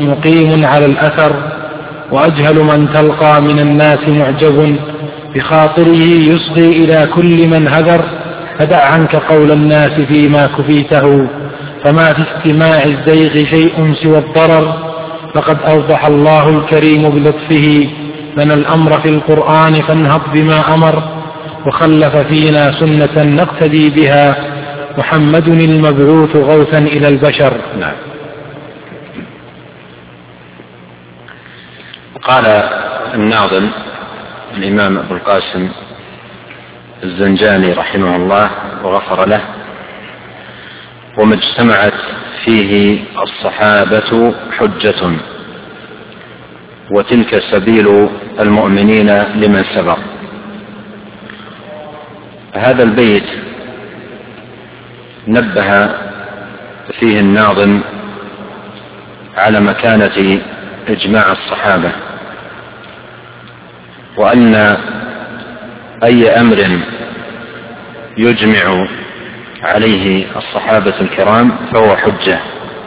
مقيم على الأثر، وأجهل من تلقى من الناس معجب بخاطره يصغي إلى كل من هذر. فدع عنك قول الناس فيما كفيته، فما في استماع الزيغ شيء سوى الضرر. فقد أوضح الله الكريم بلطفه لنا الأمر في القرآن، فانهض بما أمر، وخلف فينا سنة نقتدي بها، محمد المبعوث غوثا إلى البشر. نعم. قال الناظم الإمام أبو القاسم الزنجاني رحمه الله وغفر له: وما اجتمعت فيه الصحابة حجة، وتلك سبيل المؤمنين لمن سبق. هذا البيت نبه فيه الناظم على مكانة إجماع الصحابة، وأن أي أمر يجمع عليه الصحابة الكرام فهو حجة،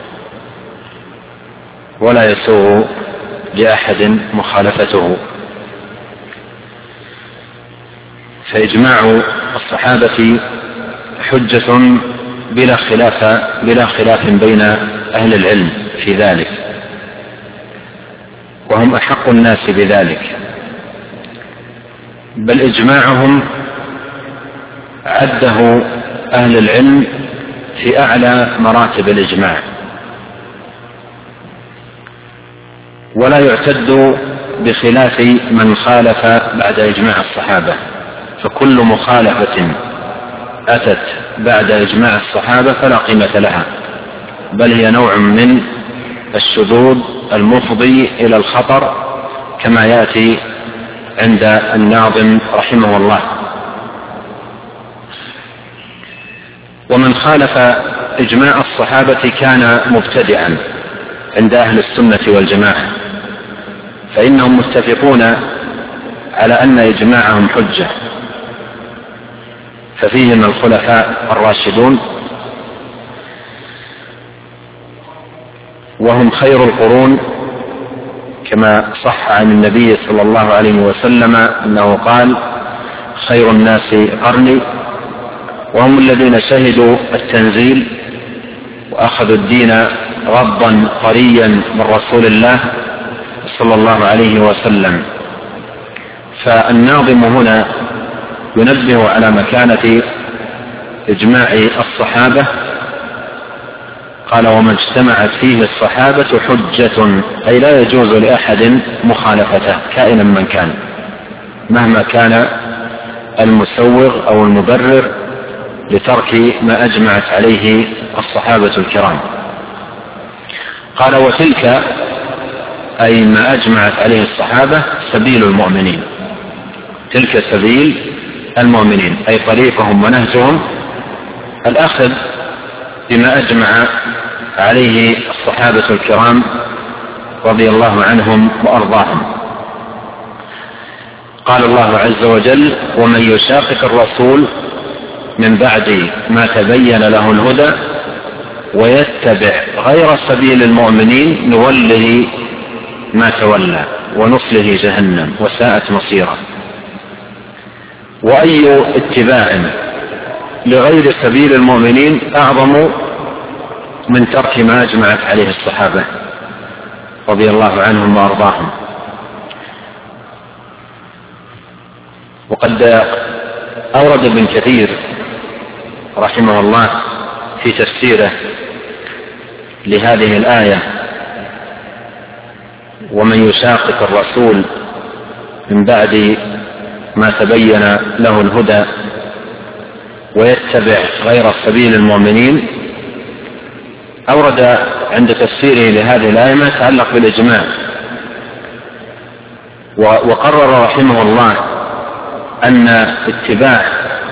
ولا يسوغ لأحد مخالفته. فإجماع الصحابة حجة بلا خلاف بين أهل العلم في ذلك، وهم أحق الناس بذلك، بل إجماعهم عده أهل العلم في أعلى مراتب الإجماع، ولا يعتد بخلاف من خالف بعد إجماع الصحابة. فكل مخالفة أتت بعد إجماع الصحابة فلا قيمة لها، بل هي نوع من الشذوذ المفضي إلى الخطر، كما يأتي عند الناظم رحمه الله. ومن خالف إجماع الصحابة كان مبتدعا عند أهل السنة والجماعة، فإنهم متفقون على أن إجماعهم حجة، ففيهم الخلفاء الراشدون، وهم خير القرون، كما صح عن النبي صلى الله عليه وسلم أنه قال: خير الناس قرني. وهم الذين شهدوا التنزيل وأخذوا الدين غضا طريا من رسول الله صلى الله عليه وسلم. فالناظم هنا ينبه على مكانة إجماع الصحابة. قال: وما اجتمعت فيه الصحابة حجة، أي لا يجوز لأحد مخالفته كائنا من كان، مهما كان المسوغ أو المبرر لترك ما أجمعت عليه الصحابة الكرام. قال: وتلك أي ما أجمعت عليه الصحابة سبيل المؤمنين. تلك سبيل المؤمنين أي طريقهم ونهجهم الأخذ بما أجمع عليه الصحابة الكرام رضي الله عنهم وأرضاهم. قال الله عز وجل: ومن يشاقق الرسول من بعد ما تبين له الهدى ويتبع غير سبيل المؤمنين نوله ما تولى ونصله جهنم وساءت مصيره. وأي اتباع لغير سبيل المؤمنين أعظم من ترك ما أجمعت عليه الصحابة رضي الله عنهم وأرضاهم. وقد أورد ابن كثير رحمه الله في تفسيره لهذه الآية: ومن يشاقق الرسول من بعد ما تبين له الهدى ويتبع غير سبيل المؤمنين، أورد عند تفسيره لهذه الآية ما يتعلق بالإجماع، وقرر رحمه الله أن اتباع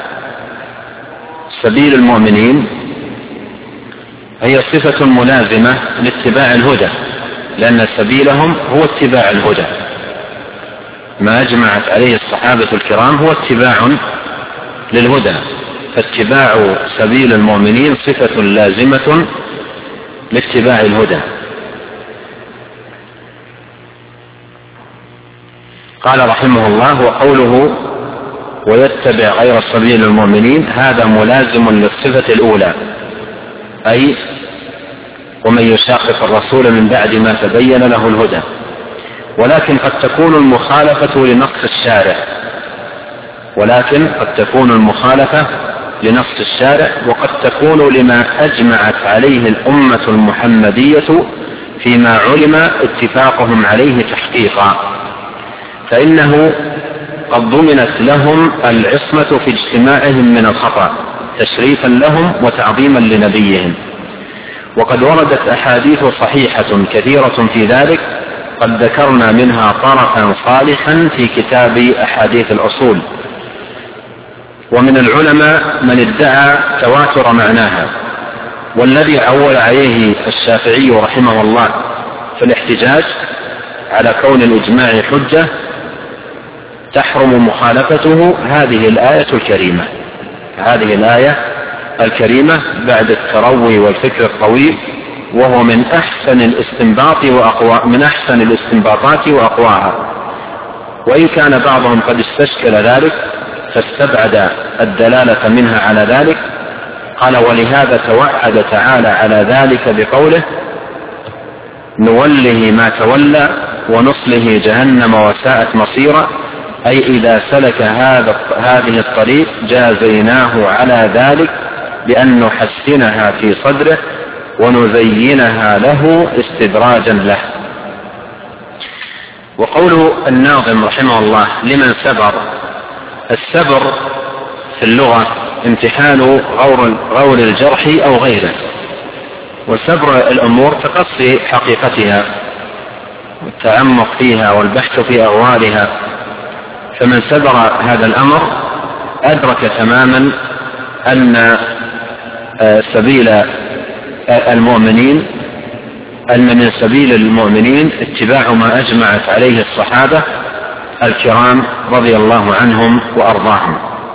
سبيل المؤمنين هي صفة ملازمة لاتباع الهدى، لأن سبيلهم هو اتباع الهدى. ما أجمعت عليه الصحابة الكرام هو اتباع للهدى، فاتباع سبيل المؤمنين صفة لازمة لاتباع الهدى. قال رحمه الله: وقوله ويتبع غير سبيل المؤمنين هذا ملازم للصفة الأولى، أي ومن يشاقق الرسول من بعد ما تبين له الهدى. ولكن قد تكون المخالفة لنص الشارع وقد تكون لما أجمعت عليه الأمة المحمدية فيما علم اتفاقهم عليه تحقيقا، فإنه قد ضمنت لهم العصمة في اجتماعهم من الخطأ تشريفا لهم وتعظيما لنبيهم. وقد وردت أحاديث صحيحة كثيرة في ذلك، قد ذكرنا منها طرفا صالحا في كتاب أحاديث الأصول. ومن العلماء من ادعى تواتر معناها، والذي عول عليه الشافعي رحمه الله في الاحتجاج على كون الإجماع حجة تحرم مخالفته هذه الآية الكريمة بعد التروي والفكر الطويل، وهو من أحسن الاستنباطات وأقواها. وإن كان بعضهم قد استشكل ذلك فاستبعد الدلالة منها على ذلك، قال: ولهذا توعد تعالى على ذلك بقوله: نوله ما تولى ونصله جهنم وساءت مصيرا، أي إذا سلك هذه الطريق جازيناه على ذلك بأن نحسنها في صدره ونزينها له استدراجا له. وقول الناظم رحمه الله: لمن سبر. السبر في اللغة امتحان غور الجرح أو غيره، وسبر الأمور تقصي حقيقتها والتعمق فيها والبحث في أغوارها. فمن سبر هذا الأمر أدرك تماما أن من سبيل المؤمنين اتباع ما أجمعت عليه الصحابة الكرام رضي الله عنهم وأرضاهم.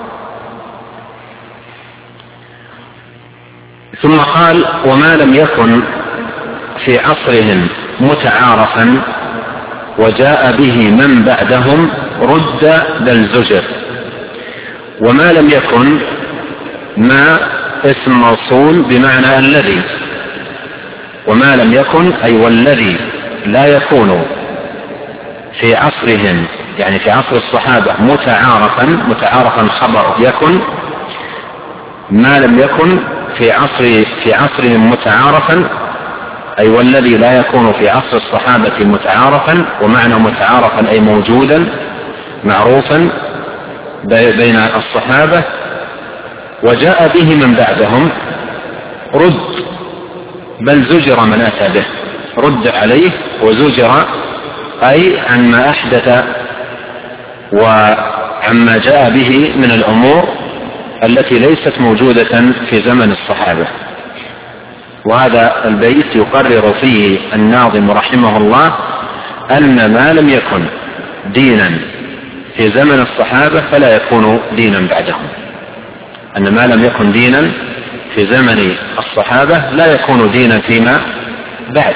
ثم قال: وما لم يكن في عصرهم متعارفا وجاء به من بعدهم رد بل زجر. وما لم يكن ما اسم موصول بمعنى الذي، وما لم يكن أي والذي لا يكون في عصرهم، يعني في عصر الصحابة متعارفا خبر يكن، ما لم يكن في عصرهم متعارفا أي والذي لا يكون في عصر الصحابة متعارفا. ومعنى متعارفا أي موجودا معروفا بين الصحابة. وجاء به من بعدهم رد بل زجر من أتى به، رد عليه وزجر أي عما أحدث وعما جاء به من الأمور التي ليست موجودة في زمن الصحابة. وهذا البيت يقرر فيه الناظم رحمه الله أن ما لم يكن دينا في زمن الصحابة فلا يكون دينا بعدهم، أن ما لم يكن دينا في زمن الصحابة لا يكون دينا فيما بعد،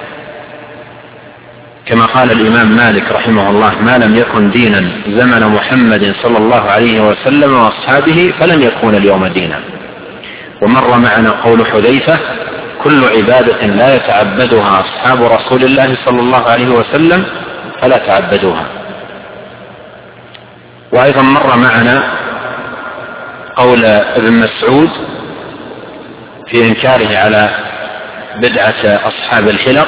كما قال الإمام مالك رحمه الله: ما لم يكن دينا زمن محمد صلى الله عليه وسلم وأصحابه فلن يكون اليوم دينا. ومر معنا قول حذيفة: كل عبادة لا يتعبدها أصحاب رسول الله صلى الله عليه وسلم فلا تعبدوها. وأيضا مر معنا قول ابن مسعود في إنكاره على بدعة أصحاب الحلق،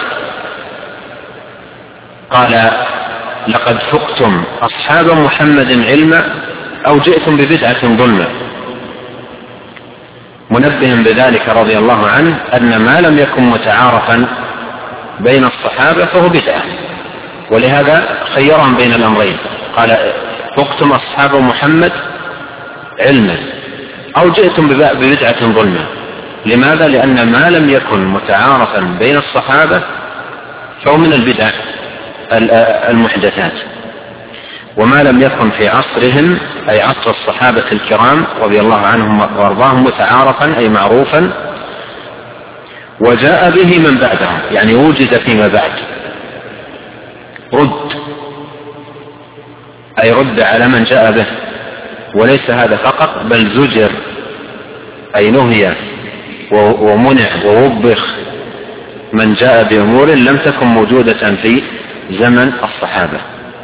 قال: لقد فقتم أصحاب محمد علما أو جئتم ببدعة ظلما، منبه بذلك رضي الله عنه أن ما لم يكن متعارفا بين الصحابة فهو بدعة. ولهذا خيرهم بين الأمرين، قال: فقتم أصحاب محمد علما أو جئتم ببدعة ظلما. لماذا؟ لأن ما لم يكن متعارفا بين الصحابة فهو من البدع المحدثات، وما لم يكن في عصرهم أي عصر الصحابة الكرام رضي الله عنهم وارضاهم متعارفا أي معروفا، وجاء به من بعدهم يعني وجد فيما بعد، رد أي رد على من جاء به، وليس هذا فقط بل زجر أي نهي ومنع ووبخ من جاء بأمور لم تكن موجودة في زمن الصحابة.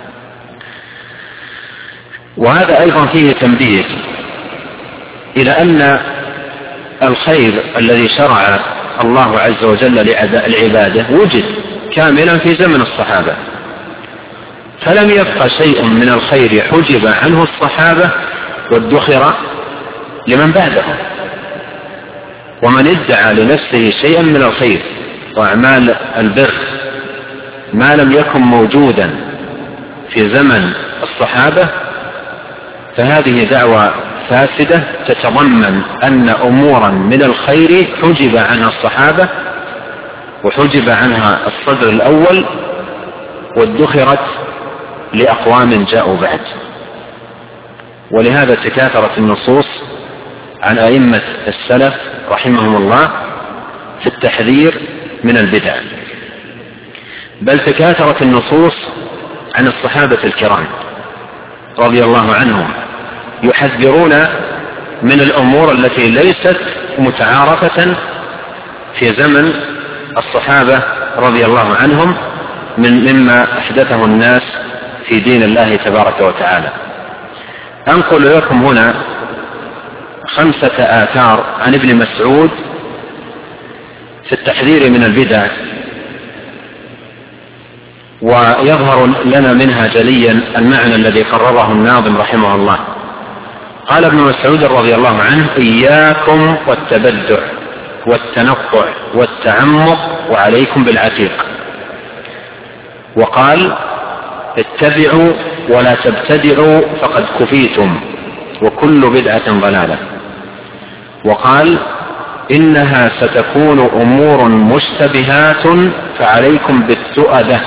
وهذا أيضا فيه تنبيه إلى أن الخير الذي شرع الله عز وجل لعباده وجد كاملا في زمن الصحابة، فلم يبقى شيء من الخير حجب عنه الصحابة وادخر لمن بعدهم. ومن ادعى لنفسه شيئا من الخير وأعمال البر ما لم يكن موجودا في زمن الصحابة فهذه دعوة فاسدة تتضمن أن أمورا من الخير حجب عنها الصحابة وحجب عنها الصدر الأول وادخرت لأقوام جاءوا بعد. ولهذا تكاثرت النصوص عن أئمة السلف رحمهم الله في التحذير من البدع، بل تكاثرت النصوص عن الصحابة الكرام رضي الله عنهم يحذرون من الأمور التي ليست متعارفة في زمن الصحابة رضي الله عنهم مما أحدثه الناس في دين الله تبارك وتعالى. أنقل لكم هنا 5 آثار عن ابن مسعود في التحذير من البدع، ويظهر لنا منها جليا المعنى الذي قرره الناظم رحمه الله. قال ابن مسعود رضي الله عنه: إياكم والتبدع والتنقع والتعمق وعليكم بالعتيق. وقال: اتبعوا ولا تبتدعوا فقد كفيتم وكل بدعة ضلالة. وقال: إنها ستكون أمور مشتبهات فعليكم بالتؤدة،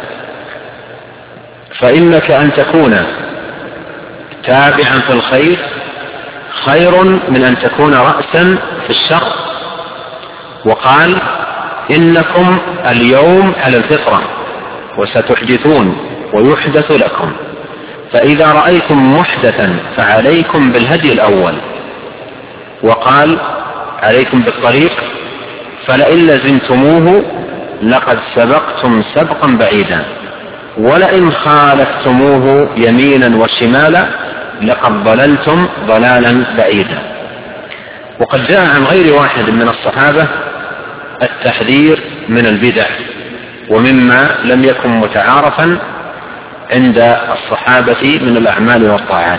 فإنك أن تكون تابعا في الخير خير من أن تكون رأسا في الشر. وقال: إنكم اليوم على الفطرة وستحدثون ويحدث لكم، فإذا رأيتم محدثا فعليكم بالهدي الأول. وقال: عليكم بالطريق فلئن لزمتموه لقد سبقتم سبقا بعيدا، ولئن خالفتموه يمينا وشمالا لقد ضللتم ضلالا بعيدا. وقد جاء عن غير واحد من الصحابة التحذير من البدع ومما لم يكن متعارفا عند الصحابة من الأعمال والطاعات.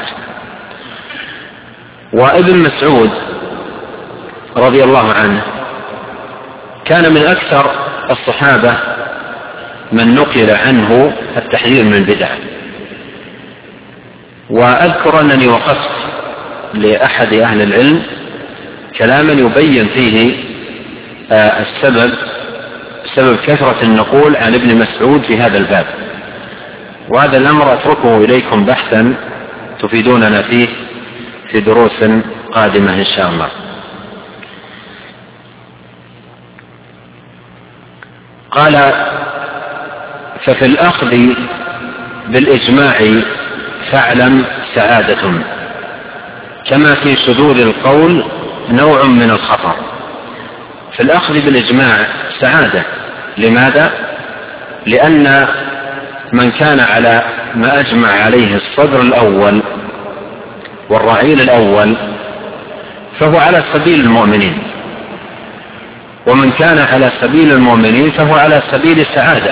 وابن مسعود رضي الله عنه كان من أكثر الصحابة من نقل عنه التحذير من البدع. وأذكر أنني وقفت لأحد أهل العلم كلاما يبين فيه سبب كثرة النقول عن ابن مسعود في هذا الباب، وهذا الأمر أتركه إليكم بحثا تفيدوننا فيه في دروس قادمة إن شاء الله. قال: ففي الأخذ بالإجماع فاعلم سعادة، كما في شذوذ القول نوع من الخطر. في الأخذ بالإجماع سعادة. لماذا؟ لأن من كان على ما أجمع عليه الصدر الأول والرعيل الأول فهو على سبيل المؤمنين، ومن كان على سبيل المؤمنين فهو على سبيل السعادة،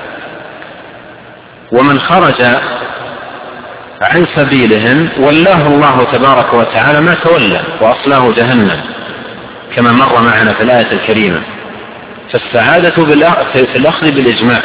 ومن خرج عن سبيلهم ولاه الله تبارك وتعالى ما تولى وأصلاه جهنم كما مر معنا في الآية الكريمة. فالسعادة في الأخذ بالإجماع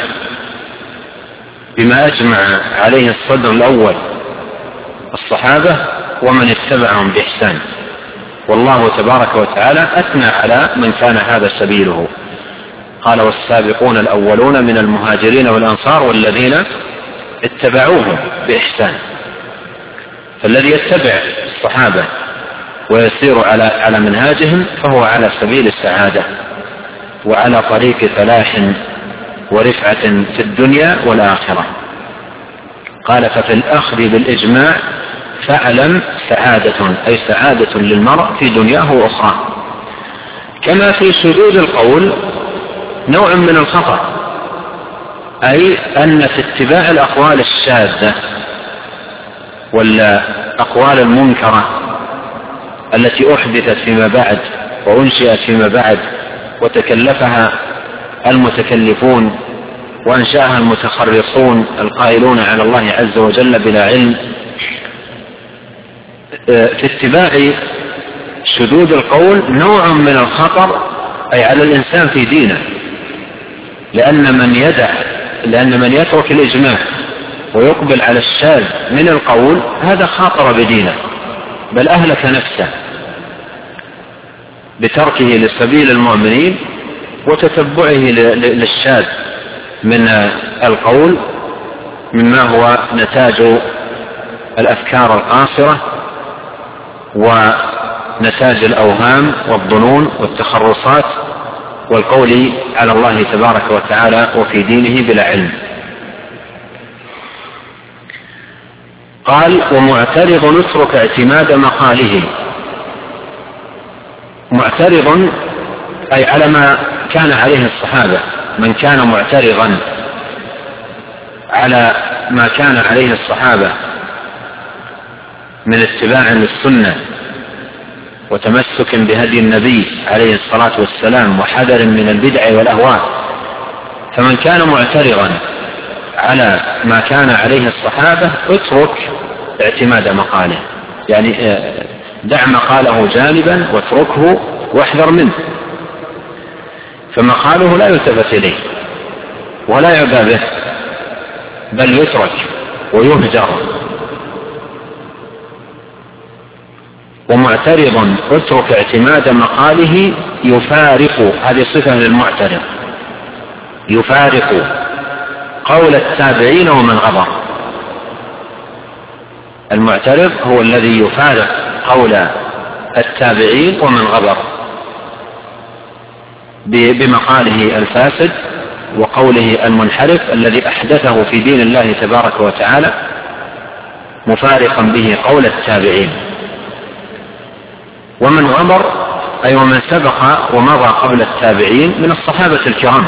بما أجمع عليه الصدر الأول الصحابة ومن اتبعهم بإحسان، والله تبارك وتعالى أثنى على من كان هذا سبيله. قال: والسابقون الأولون من المهاجرين والأنصار والذين اتبعوهم بإحسان. فالذي يتبع الصحابة ويسير على منهاجهم فهو على سبيل السعادة وعلى طريق فلاح ورفعة في الدنيا والآخرة. قال ففي الأخذ بالإجماع فاعلم سعادة، أي سعادة للمرء في دنياه وأخراه. كما في شذوذ القول نوع من الخطأ، أي أن في اتباع الأقوال الشاذة والأقوال المنكرة التي أحدثت فيما بعد وأنشئت فيما بعد وتكلفها المتكلفون وأنشأها المتخرصون القائلون على الله عز وجل بلا علم، في اتباع شذوذ القول نوع من الخطر أي على الإنسان في دينه، لأن من يترك الإجماع ويقبل على الشاذ من القول هذا خاطر بدينه، بل أهلك نفسه بتركه لسبيل المؤمنين وتتبعه للشاذ من القول مما هو نتاج الأفكار القاصرة ونتاج الأوهام والظنون والتخرصات والقول على الله تبارك وتعالى وفي دينه بلا علم. قال ومعترض اترك اعتماد مقاله. معترض أي على ما كان عليه الصحابة، من كان معترضا على ما كان عليه الصحابة من اتباع للسنة وتمسك بهدي النبي عليه الصلاة والسلام وحذر من البدع والأهواء، فمن كان معترضا على ما كان عليه الصحابة اترك اعتماد مقاله، يعني دع مقاله جانبا واتركه واحذر منه، فمقاله لا يلتفت إليه ولا يعبأ به بل يترك ويهجر. ومعترض اترك اعتماد مقاله يفارق، هذه صفة للمعترض، يفارق قول التابعين ومن غبر. المعترض هو الذي يفارق قول التابعين ومن غبر بمقاله الفاسد وقوله المنحرف الذي أحدثه في دين الله تبارك وتعالى، مفارقا به قول التابعين. ومن غبر أي ومن سبق ومضى قبل التابعين من الصحابة الكرام.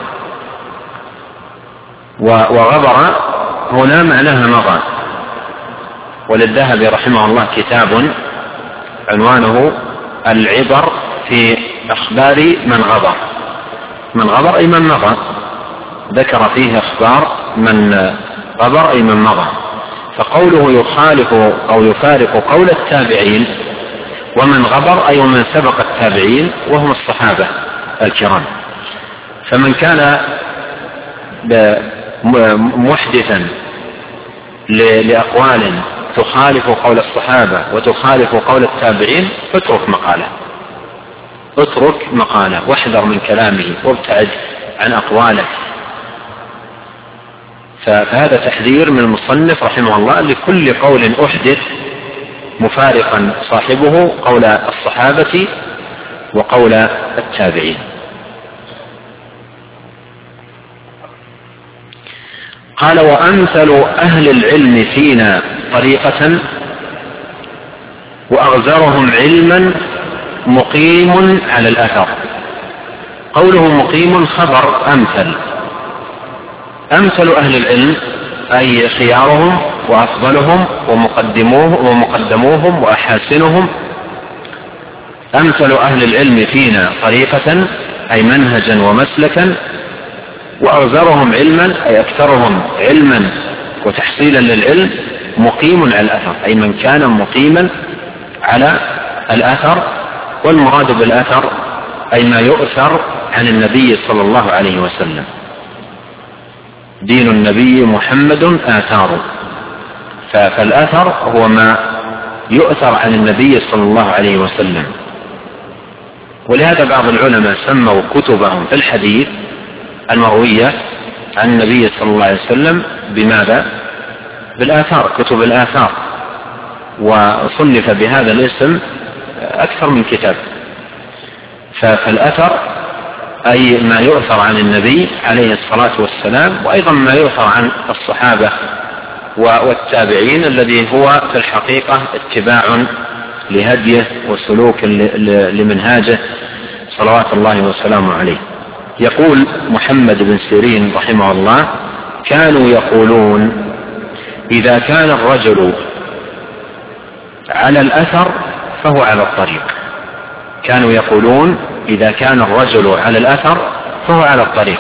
وغبر هنا معناها مضى. وللذهبي رحمه الله كتاب عنوانه العبر في أخبار من غبر. من غبر أي من مضى، ذكر فيه أخبار من غبر أي من مضى. فقوله يخالف أو يفارق قول التابعين ومن غبر أي ومن سبق التابعين وهم الصحابة الكرام. فمن كان محدثا لأقوال تخالف قول الصحابة وتخالف قول التابعين فاترك مقاله، اترك مقاله واحذر من كلامه وابتعد عن أقواله. فهذا تحذير من المصنف رحمه الله لكل قول أحدث مفارقا صاحبه قول الصحابة وقول التابعين. قال وأمثل أهل العلم فينا طريقة وأغزرهم علما مقيم على الأثر. قوله مقيم خبر أمثل أهل العلم أي خيارهم وأفضلهم ومقدموهم وأحاسنهم. أمثل أهل العلم فينا طريقة أي منهجا ومسلكا، وأغزرهم علما أي أكثرهم علما وتحصيلا للعلم، مقيم على الأثر أي من كان مقيما على الأثر. والمراد بالأثر أي ما يؤثر عن النبي صلى الله عليه وسلم. دين النبي محمد آثار، فالأثر هو ما يؤثر عن النبي صلى الله عليه وسلم. ولهذا بعض العلماء سموا كتبهم في الحديث المروية عن النبي صلى الله عليه وسلم بماذا؟ بالآثار، كتب الآثار. وصنف بهذا الاسم أكثر من كتاب. فالأثر أي ما يؤثر عن النبي عليه الصلاة والسلام، وأيضا ما يؤثر عن الصحابة والتابعين، الذي هو في الحقيقة اتباع لهديه وسلوك لمنهاجه صلوات الله وسلامه عليه. يقول محمد بن سيرين رحمه الله: كانوا يقولون إذا كان الرجل على الأثر فهو على الطريق. كانوا يقولون إذا كان الرجل على الأثر فهو على الطريق،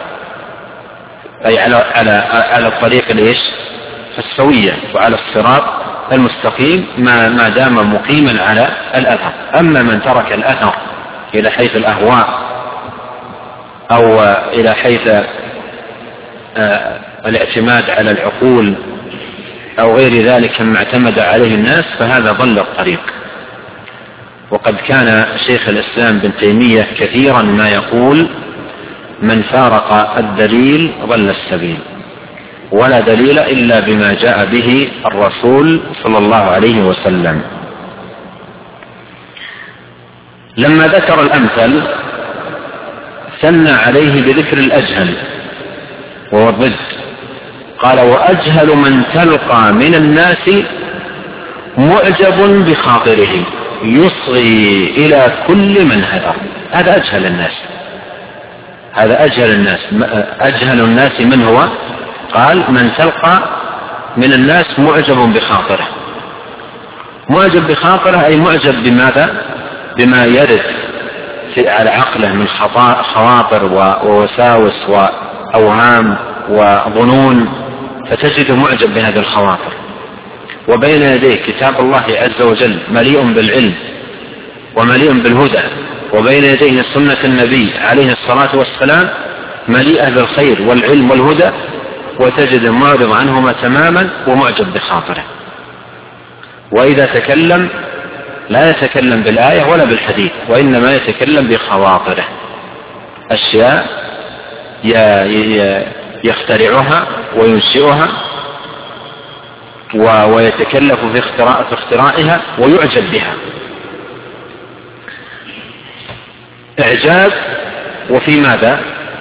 أي على الطريق ليش؟ السوية وعلى الصراط المستقيم ما دام مقيما على الأثر. أما من ترك الأثر إلى حيث الأهواء أو إلى حيث الاعتماد على العقول أو غير ذلك مما اعتمد عليه الناس، فهذا ضل الطريق. وقد كان شيخ الإسلام بن تيمية كثيرا ما يقول: من فارق الدليل ضل السبيل، ولا دليل إلا بما جاء به الرسول صلى الله عليه وسلم. لما ذكر الأمثل ثنى عليه بذكر الأجهل وهو الضد، قال: وأجهل من تلقى من الناس معجب بخاطره يصغي إلى كل من هدر. هذا أجهل الناس، هذا أجهل الناس. أجهل الناس من هو؟ قال: من تلقى من الناس معجب بخاطره. معجب بخاطره أي معجب بماذا؟ بما يرد على عقله من خواطر ووساوس وأوهام وظنون، فتجد معجب بهذه الخواطر. وبين يديه كتاب الله عز وجل مليء بالعلم ومليء بالهدى، وبين يديه سنة النبي عليه الصلاة والسلام مليئة بالخير والعلم والهدى، وتجد معرض عنهما تماما ومعجب بخاطره. وإذا تكلم لا يتكلم بالآية ولا بالحديث، وإنما يتكلم بخواطره، أشياء يخترعها وينشئها ويتكلف في اختراعها ويعجب بها. إعجاب، وفي ماذا؟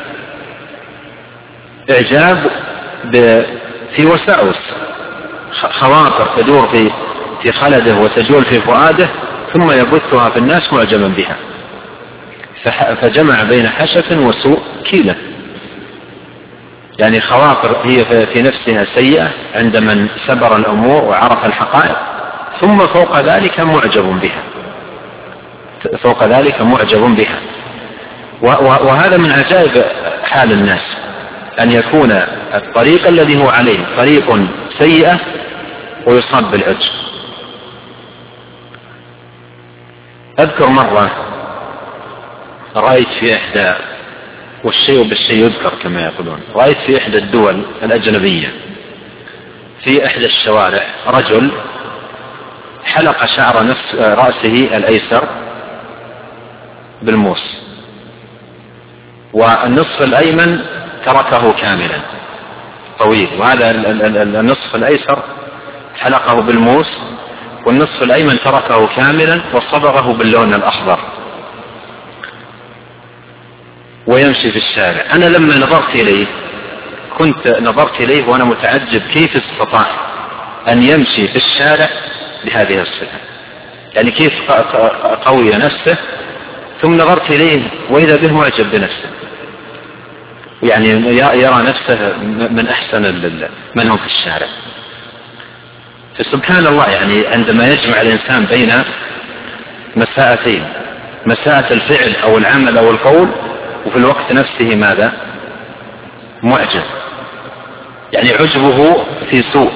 إعجاب في وساوس، خواطر تدور في خلده وتجول في فؤاده، ثم يبثها في الناس معجبا بها، فجمع بين حشف وسوء كيلة. يعني خواطر هي في نفسها سيئة عند من سبر الأمور وعرف الحقائق، ثم فوق ذلك معجب بها، فوق ذلك معجب بها. وهذا من عجائب حال الناس، أن يكون الطريق الذي هو عليه طريق سيئة ويصاب بالعجب. أذكر مرة رأيت في إحدى، والشيء بالشيء يذكر كما يقولون، رأيت في إحدى الدول الأجنبية في إحدى الشوارع رجل حلق شعر رأسه الأيسر بالموس، والنصف الأيمن تركه كاملا طويل، وهذا النصف الأيسر حلقه بالموس، والنصف الأيمن تركه كاملا وصبغه باللون الأخضر، ويمشي في الشارع. أنا لما نظرت إليه وأنا متعجب كيف استطاع أن يمشي في الشارع بهذه الصفة، يعني كيف قوي نفسه. ثم نظرت إليه وإذا به معجب بنفسه، يعني يرى نفسه من أحسن من هم في الشارع. فسبحان الله، يعني عندما يجمع الإنسان بين مساءتين، مساءة الفعل أو العمل أو القول، وفي الوقت نفسه ماذا؟ معجب. يعني عجبه في سوء،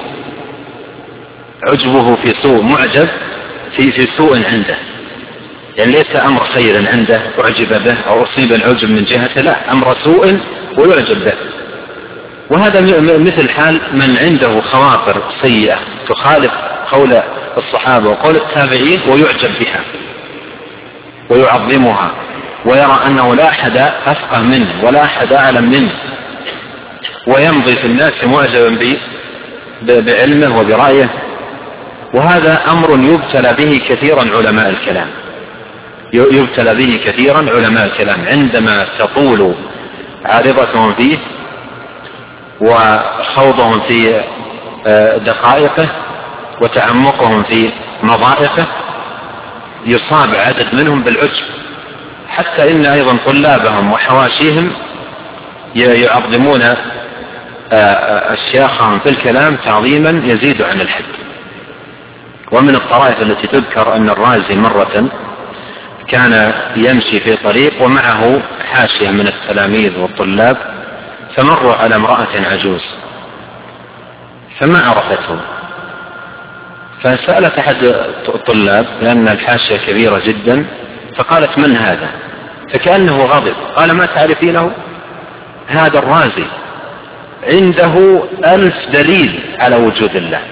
عجبه في سوء، معجب في سوء عنده، يعني ليس أمر خير عنده أعجب به أو أصيب العجب من جهته، لا، أمر سوء ويعجب به. وهذا مثل حال من عنده خواطر سيئة تخالف قول الصحابة وقول التابعين ويعجب بها ويعظمها، ويرى أنه لا أحد أفقه منه ولا أحد أعلم منه، ويمضي في الناس معجبا بعلمه وبرأيه. وهذا أمر يبتلى به كثيرا علماء الكلام، يبتلى به كثيرا علماء الكلام عندما تطول عارضتهم فيه وخوضهم في دقائقه وتعمقهم في مضائقه يصاب عدد منهم بالعجب، حتى إن أيضا طلابهم وحواشيهم يعظمون أشياخهم في الكلام تعظيما يزيد عن الحد. ومن الطرائف التي تذكر أن الرازي مرة كان يمشي في طريق ومعه حاشية من التلاميذ والطلاب، فمروا على امرأة عجوز فما عرفته، فسألت أحد الطلاب لأن الحاشية كبيرة جدا، فقالت من هذا؟ فكأنه غضب، قال ما تعرفينه؟ هذا الرازي عنده 1000 دليل على وجود الله،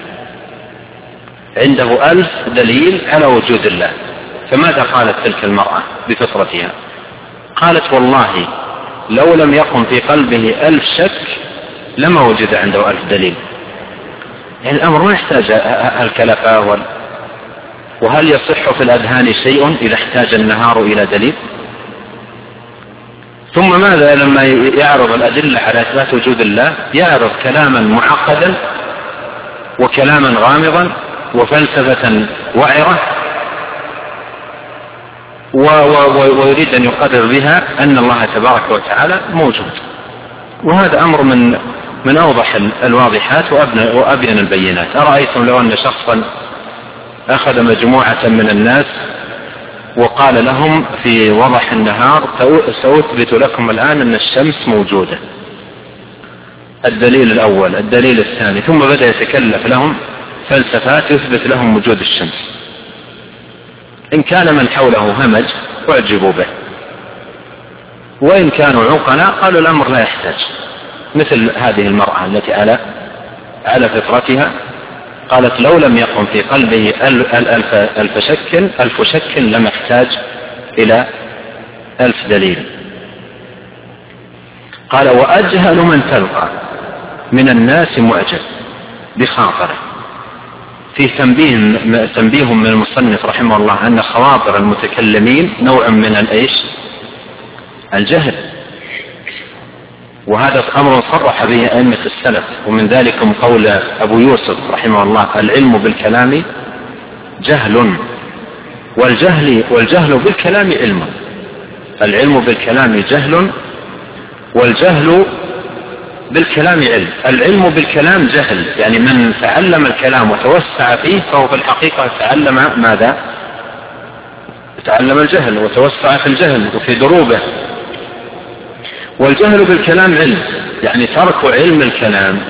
عنده 1000 دليل على وجود الله. فماذا قالت تلك المرأة بفطرتها؟ قالت والله لو لم يقم في قلبه 1000 شك لما وجد عنده 1000 دليل. يعني الأمر ما يحتاج الكلفة وهل يصح في الأذهان شيء إذا احتاج النهار إلى دليل؟ ثم ماذا لما يعرض الأدلة على إثبات وجود الله؟ يعرض كلاما معقدا وكلاما غامضا وفلسفة وعرة، ويريد أن يقرر بها أن الله تبارك وتعالى موجود. وهذا أمر من أوضح الواضحات وأبين البينات. أرأيتم لو أن شخصا أخذ مجموعة من الناس وقال لهم في وضح النهار سأثبت لكم الآن أن الشمس موجودة، الدليل الأول الدليل الثاني، ثم بدأ يتكلف لهم فلسفات يثبت لهم وجود الشمس. إن كان من حوله همج أعجبوا به، وإن كانوا عقلاء قالوا الأمر لا يحتاج. مثل هذه المرأة التي على فطرتها قالت لو لم يقم في قلبه 1000 شك لم يحتاج إلى 1000 دليل. قال وأجهل من تلقى من الناس معجب بخاطره. في تنبيه من المصنف رحمه الله أن خواطر المتكلمين نوع من الجهل، وهذا أمر صرح به أئمة السلف، ومن ذلكم قول أبو يوسف رحمه الله العلم بالكلام جهل، والجهل بالكلام علم. العلم بالكلام جهل والجهل بالكلام علم. العلم بالكلام جهل، يعني من تعلم الكلام وتوسع فيه فهو في الحقيقة تعلم ماذا؟ تعلم الجهل وتوسع في الجهل وفي دروبه. والجهل بالكلام علم، يعني ترك علم الكلام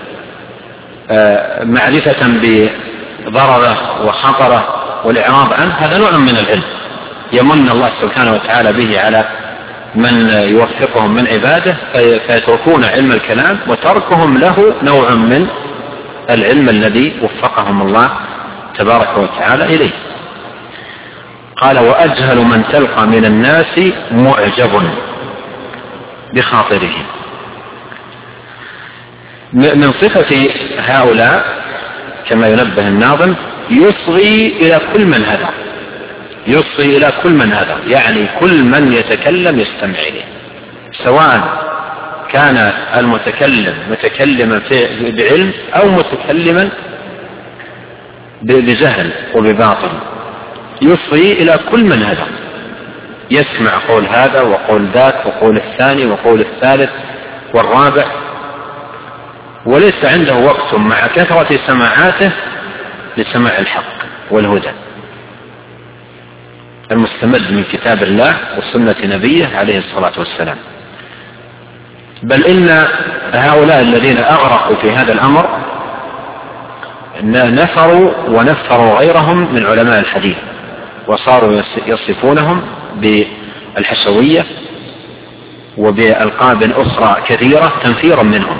معرفة بضرره وخطره والإعراض عنه، هذا نوع من العلم يمن الله سبحانه وتعالى به على من يوفقهم من عباده فيتركون علم الكلام، وتركهم له نوع من العلم الذي وفقهم الله تبارك وتعالى إليه. قال وأجهل من تلقى من الناس معجب بخاطره. من صفة هؤلاء كما ينبه الناظم يصغي إلى كل من هذا، يصغي إلى كل من هذا، يعني كل من يتكلم يستمع إليه، سواء كان المتكلم متكلما بعلم أو متكلما بجهل وبباطل، يصغي إلى كل من هذا، يسمع قول هذا وقول ذاك وقول الثاني وقول الثالث والرابع، وليس عنده وقت مع كثرة سماعاته لسماع الحق والهدى المستمد من كتاب الله وسنة نبيه عليه الصلاة والسلام. بل إن هؤلاء الذين أغرقوا في هذا الأمر نفروا ونفروا غيرهم من علماء الحديث، وصاروا يصفونهم بالحشوية وبألقاب أخرى كثيرة تنفيرا منهم.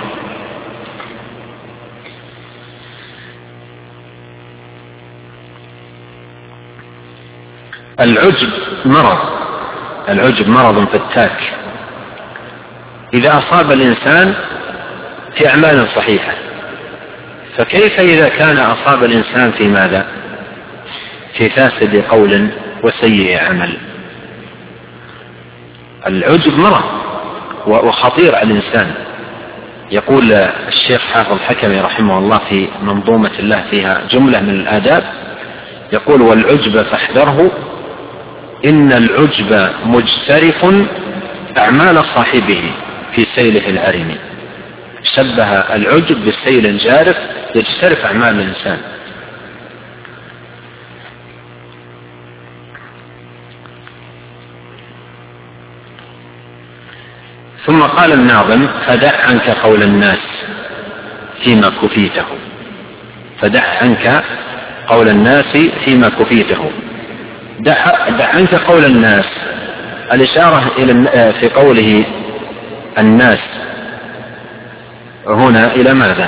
العجب مرض فتاك إذا أصاب الإنسان في أعمال صحيحة، فكيف إذا كان أصاب الإنسان في ماذا؟ في فاسد قول وسيء عمل. العجب مرض وخطير على الإنسان، يقول الشيخ حافظ الحكمي رحمه الله في منظومة الله فيها جملة من الآداب، يقول: والعجب فاحذره، إن العجب مجترف أعمال صاحبه في سيله العرم. شبه العجب بالسيل الجارف يجترف أعمال الإنسان. ثم قال الناظم: فدع عنك قول الناس فيما كفيته. فدع عنك قول الناس فيما كفيته. دع عنك قول الناس، الإشارة إلى في قوله الناس هنا إلى ماذا؟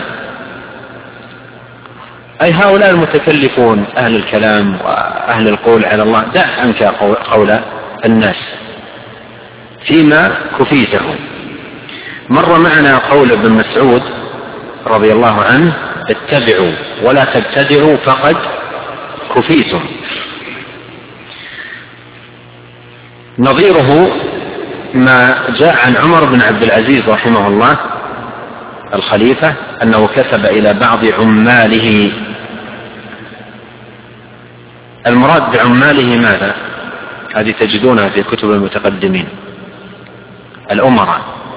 أي هؤلاء المتكلفون، أهل الكلام وأهل القول على الله. دع عنك قول الناس فيما كفيته. مر معنا قول ابن مسعود رضي الله عنه: اتبعوا ولا تبتدعوا فقد كفيتم. نظيره ما جاء عن عمر بن عبد العزيز رحمه الله الخليفة أنه كتب إلى بعض عماله. المراد بعماله ماذا؟ هذه تجدونها في كتب المتقدمين، الأمراء،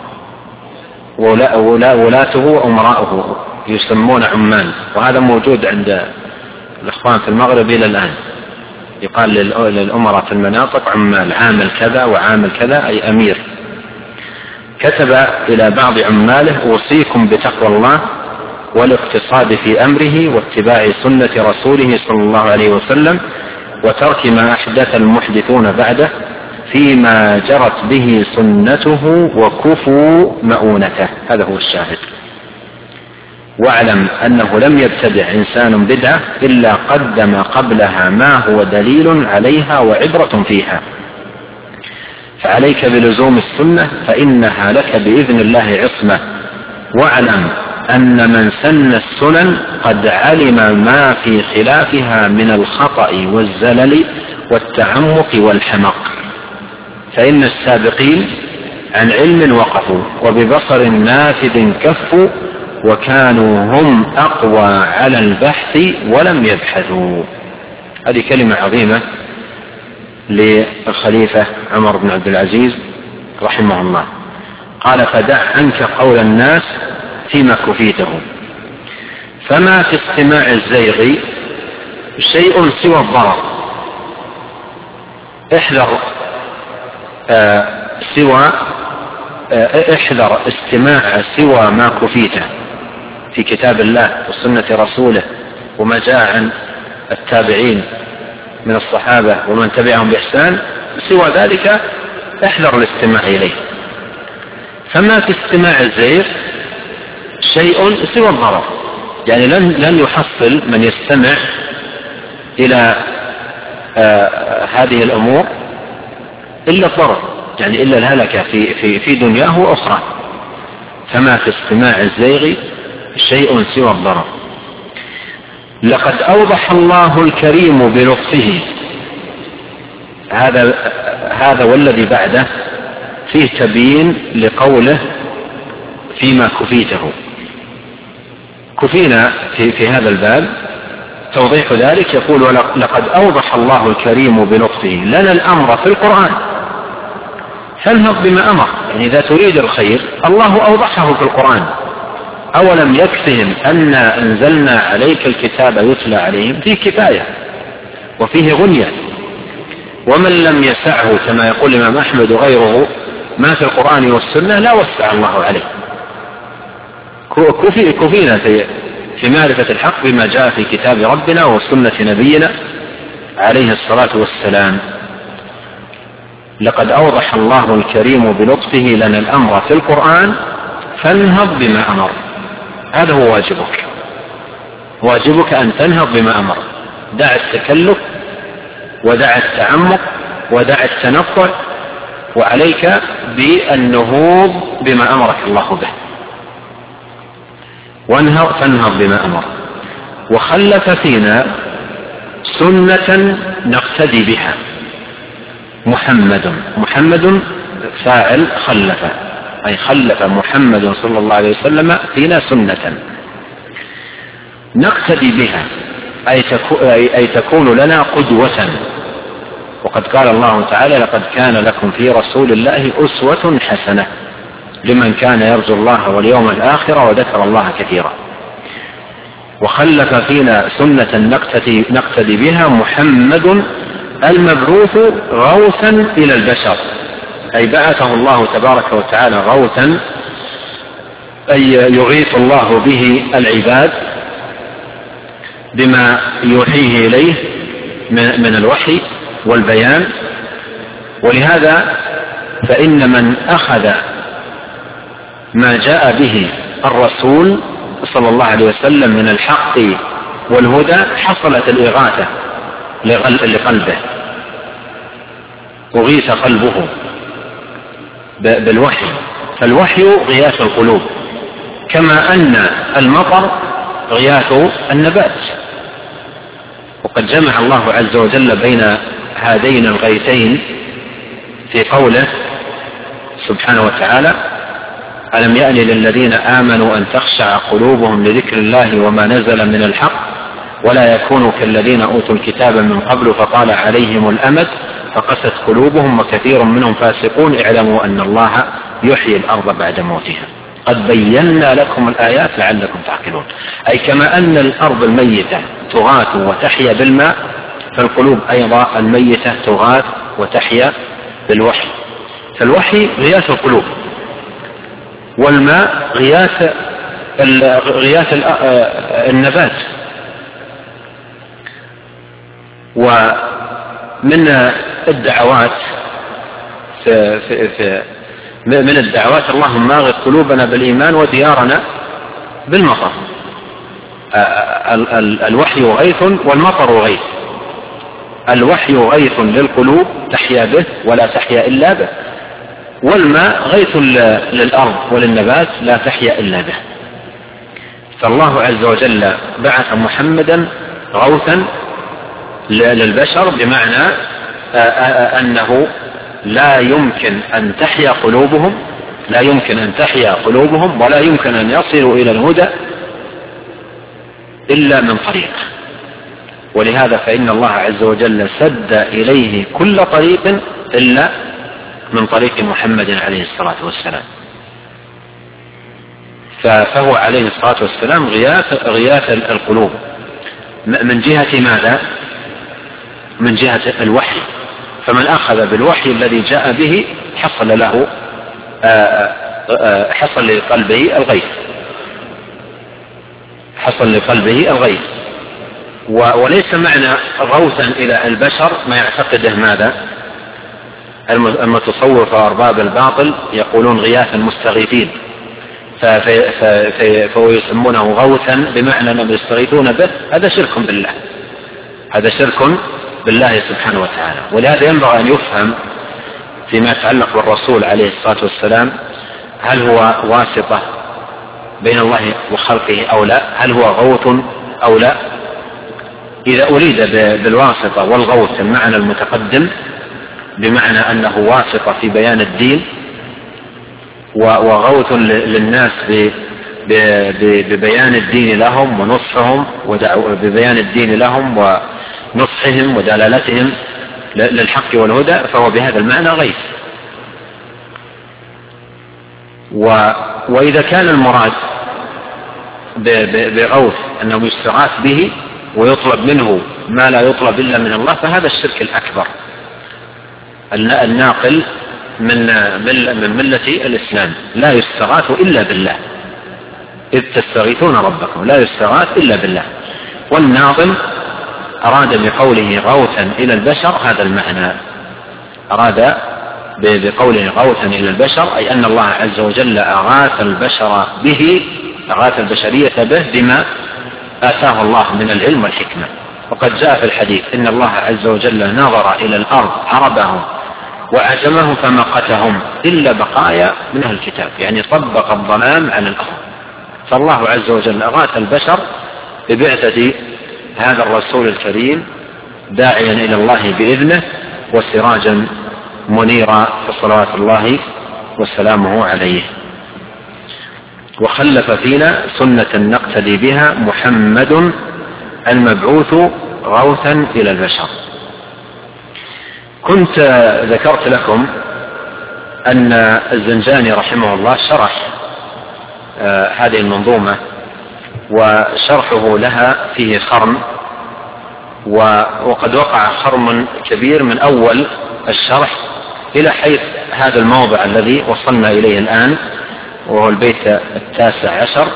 ولاته وأمراؤه يسمون عمال، وهذا موجود عند الإخوان في المغرب إلى الآن. يقال للأمراء في المناطق عمال، عامل كذا وعامل كذا، أي أمير. كتب إلى بعض عماله: أوصيكم بتقوى الله والاقتصاد في أمره واتباع سنة رسوله صلى الله عليه وسلم وترك ما أحدث المحدثون بعده فيما جرت به سنته وكفوا مؤونته. هذا هو الشاهد. واعلم أنه لم يبتدع إنسان بدعة إلا قدم قبلها ما هو دليل عليها وعبرة فيها، فعليك بلزوم السنة فإنها لك بإذن الله عصمة. واعلم أن من سن السنن قد علم ما في خلافها من الخطأ والزلل والتعمق والحمق، فإن السابقين عن علم وقفوا وببصر نافذ كفوا وكانوا هم أقوى على البحث ولم يبحثوا. هذه كلمة عظيمة للخليفة عمر بن عبد العزيز رحمه الله. قال: فدع عنك قول الناس فيما كفيته، فما في استماع الزيغ شيء سوى الضرر. احذر استماع سوى ما كفيته في كتاب الله وسنة رسوله وما جاء عن التابعين من الصحابة ومن تبعهم بإحسان. سوى ذلك احذر الاستماع إليه. فما في استماع الزيغ شيء سوى الضرر، يعني لن يحصل من يستمع إلى هذه الأمور إلا الضرر، يعني إلا الهلكة في دنياه وأخرى. فما في استماع الزيغ شيء سوى الضرر. لقد أوضح الله الكريم بلطفه. هذا والذي بعده فيه تبيين لقوله فيما كفيته. كفينا في هذا الباب توضيح ذلك. يقول: لقد أوضح الله الكريم بلطفه لنا الأمر في القرآن فانهض بما أمر. يعني إذا تريد الخير الله أوضحه في القرآن. أولم يكفهم أن أنزلنا عليك الكتاب يتلى عليهم؟ فيه كفاية وفيه غنية. ومن لم يسعه كما يقول الإمام أحمد وغيره ما في القرآن والسنة لا وسع الله عليه. كفينا في معرفة الحق بما جاء في كتاب ربنا وسنة نبينا عليه الصلاة والسلام. لقد أوضح الله الكريم بلطفه لنا الأمر في القرآن فانهض بما أمر. هذا هو واجبك. واجبك أن تنهض بما أمر. دع التكلف ودع التعمق ودع التنطع، وعليك بالنهوض بما أمرك الله به. فانهض بما أمر. وخلف فينا سنة نقتدي بها. محمد فاعل خلف، أي خلف محمد صلى الله عليه وسلم فينا سنة نقتدي بها، أي تكون لنا قدوة. وقد قال الله تعالى: لقد كان لكم في رسول الله أسوة حسنة لمن كان يرجو الله واليوم الآخر وذكر الله كثيرا. وخلف فينا سنة نقتدي بها محمد المبعوث غوثا إلى البشر، أي بعثه الله تبارك وتعالى غوثا، أي يغيث الله به العباد بما يوحيه إليه من الوحي والبيان. ولهذا فإن من أخذ ما جاء به الرسول صلى الله عليه وسلم من الحق والهدى حصلت الإغاثة لقلبه، أغيث قلبه بالوحي. فالوحي غياث القلوب، كما أن المطر غياث النبات. وقد جمع الله عز وجل بين هذين الغيثين في قوله سبحانه وتعالى: ألم يأن للذين آمنوا أن تخشع قلوبهم لذكر الله وما نزل من الحق ولا يكونوا كالذين أوتوا الكتاب من قبل فطال عليهم الأمد فقست قلوبهم وكثير منهم فاسقون اعلموا أن الله يحيي الأرض بعد موتها قد بينا لكم الآيات لعلكم تعقلون. أي كما أن الأرض الميتة تغاث وتحيا بالماء، فالقلوب أيضا الميتة تغاث وتحيا بالوحي. فالوحي غياث القلوب، والماء غياث النبات. ومن الدعوات من الدعوات: اللهم اغث قلوبنا بالإيمان وديارنا بالمطر. الوحي غيث والمطر غيث. الوحي غيث للقلوب تحيا به ولا تحيا إلا به، والماء غيث للأرض وللنبات لا تحيا إلا به. فالله عز وجل بعث محمدا غوثا للبشر، بمعنى أنه لا يمكن أن تحيا قلوبهم ولا يمكن أن يصلوا إلى الهدى إلا من طريقه. ولهذا فإن الله عز وجل سد إليه كل طريق إلا من طريق محمد عليه الصلاة والسلام. فهو عليه الصلاة والسلام غياث القلوب. من جهة ماذا؟ من جهة الوحي. فمن أخذ بالوحي الذي جاء به حصل لقلبه الغيث. وليس معنى غوثا إلى البشر ما يعتقده ماذا؟ المتصوفة وأرباب الباطل يقولون غياث المستغيثين، فهو يسمونه غوثا بمعنى أنهم يستغيثون به. هذا شرك بالله سبحانه وتعالى. ولهذا ينبغي أن يفهم فيما يتعلق بالرسول عليه الصلاة والسلام: هل هو واسطة بين الله وخلقه أو لا؟ هل هو غوث أو لا؟ إذا أريد بالواسطة والغوث المعنى المتقدم، بمعنى أنه واسطة في بيان الدين وغوث للناس ببيان الدين لهم ونصحهم، ببيان الدين لهم ونصحهم ودلالتهم للحق والهدى، فهو بهذا المعنى غيث. وإذا كان المراد بغوث أنه يستغاث به ويطلب منه ما لا يطلب إلا من الله، فهذا الشرك الأكبر الناقل من ملة الإسلام. لا يستغاث إلا بالله، إذ تستغيثون ربكم لا يستغاث إلا بالله. والناظم أراد بقوله غوثا إلى البشر هذا المعنى، أراد بقوله غوثا إلى البشر أي أن الله عز وجل أغاث البشر به، أغاث البشرية به بما آتاه الله من العلم والحكمة. وقد جاء في الحديث: إن الله عز وجل نظر إلى الأرض عربهم وعجمهم فمقتهم إلا بقايا من أهل الكتاب، يعني طبق الظلام على الأرض. فالله عز وجل أغاث البشر ببعثة هذا الرسول الكريم داعيا إلى الله بإذنه وسراجا منيرا، فصلوات الله وسلامه عليه. وخلف فينا سنة نقتدي بها محمد المبعوث غوثا إلى البشر. كنت ذكرت لكم أن الزنجاني رحمه الله شرح هذه المنظومة، وشرحه لها فيه خرم، وقد وقع خرم كبير من أول الشرح إلى حيث هذا الموضع الذي وصلنا إليه الآن، وهو البيت 19.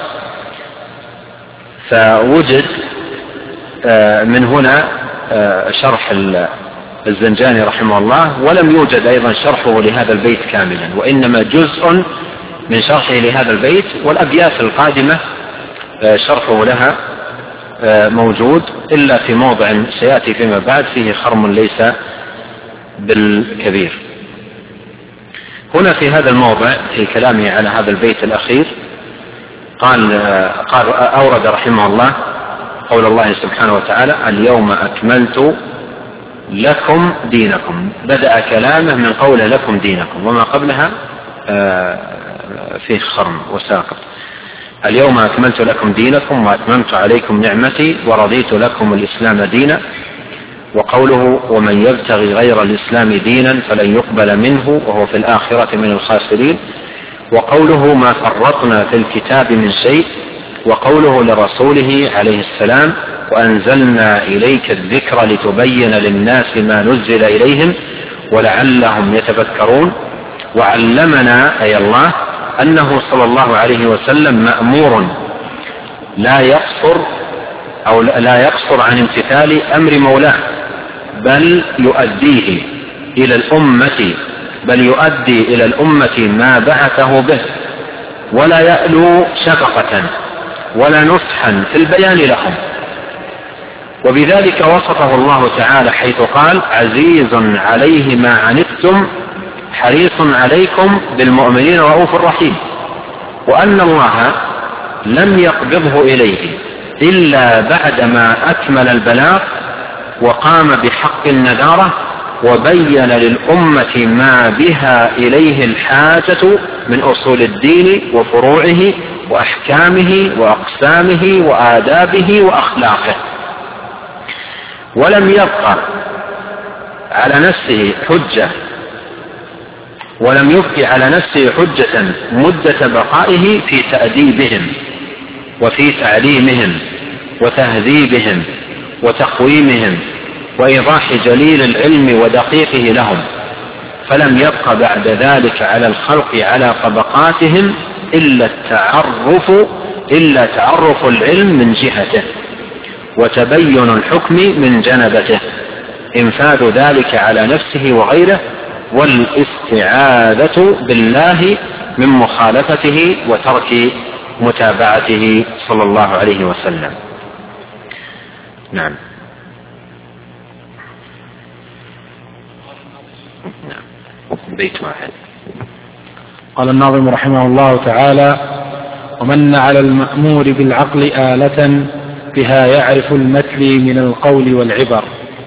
فوجد من هنا شرح الزنجاني رحمه الله، ولم يوجد أيضا شرحه لهذا البيت كاملا، وإنما جزء من شرحه لهذا البيت، والأبيات القادمة شرحه لها موجود، إلا في موضع سيأتي فيما بعد فيه خرم ليس بالكبير. هنا في هذا الموضع في كلامه على هذا البيت الأخير قال أورد رحمه الله قول الله سبحانه وتعالى: اليوم أكملت لكم دينكم. بدأ كلامه من قول لكم دينكم، وما قبلها فيه خرم وساقط. اليوم أكملت لكم دينكم وأتممت عليكم نعمتي ورضيت لكم الإسلام دينا. وقوله: ومن يبتغي غير الإسلام دينا فلن يقبل منه وهو في الآخرة من الخاسرين. وقوله: ما فرطنا في الكتاب من شيء. وقوله لرسوله عليه السلام: وأنزلنا إليك الذكر لتبين للناس ما نزل إليهم ولعلهم يتفكرون. وعلمنا أي الله أنه صلى الله عليه وسلم مأمور لا يقصر عن امتثال أمر مولاه، بل يؤدي إلى الأمة ما بعثه به، ولا يألو شفقة ولا نصحا في البيان لهم. وبذلك وصفه الله تعالى حيث قال: عزيز عليه ما عنتم حريص عليكم بالمؤمنين رؤوف رحيم. وأن الله لم يقبضه إليه إلا بعدما أكمل البلاغ وقام بحق النذارة وبين للأمة ما بها إليه الحاجة من أصول الدين وفروعه وأحكامه وأقسامه وآدابه وأخلاقه. ولم يبق على نفسه حجة مدة بقائه في تأديبهم وفي تعليمهم وتهذيبهم وتقويمهم وإيضاح جليل العلم ودقيقه لهم، فلم يبق بعد ذلك على الخلق على طبقاتهم إلا تعرف العلم من جهته وتبين الحكم من جنبته، إنفاذ ذلك على نفسه وغيره، والاستعاذة بالله من مخالفته وترك متابعته صلى الله عليه وسلم. نعم. بيت واحد. قال الناظم رحمه الله تعالى: ومن على المأمور بالعقل آلة بها يعرف المتلي من القول والعبر.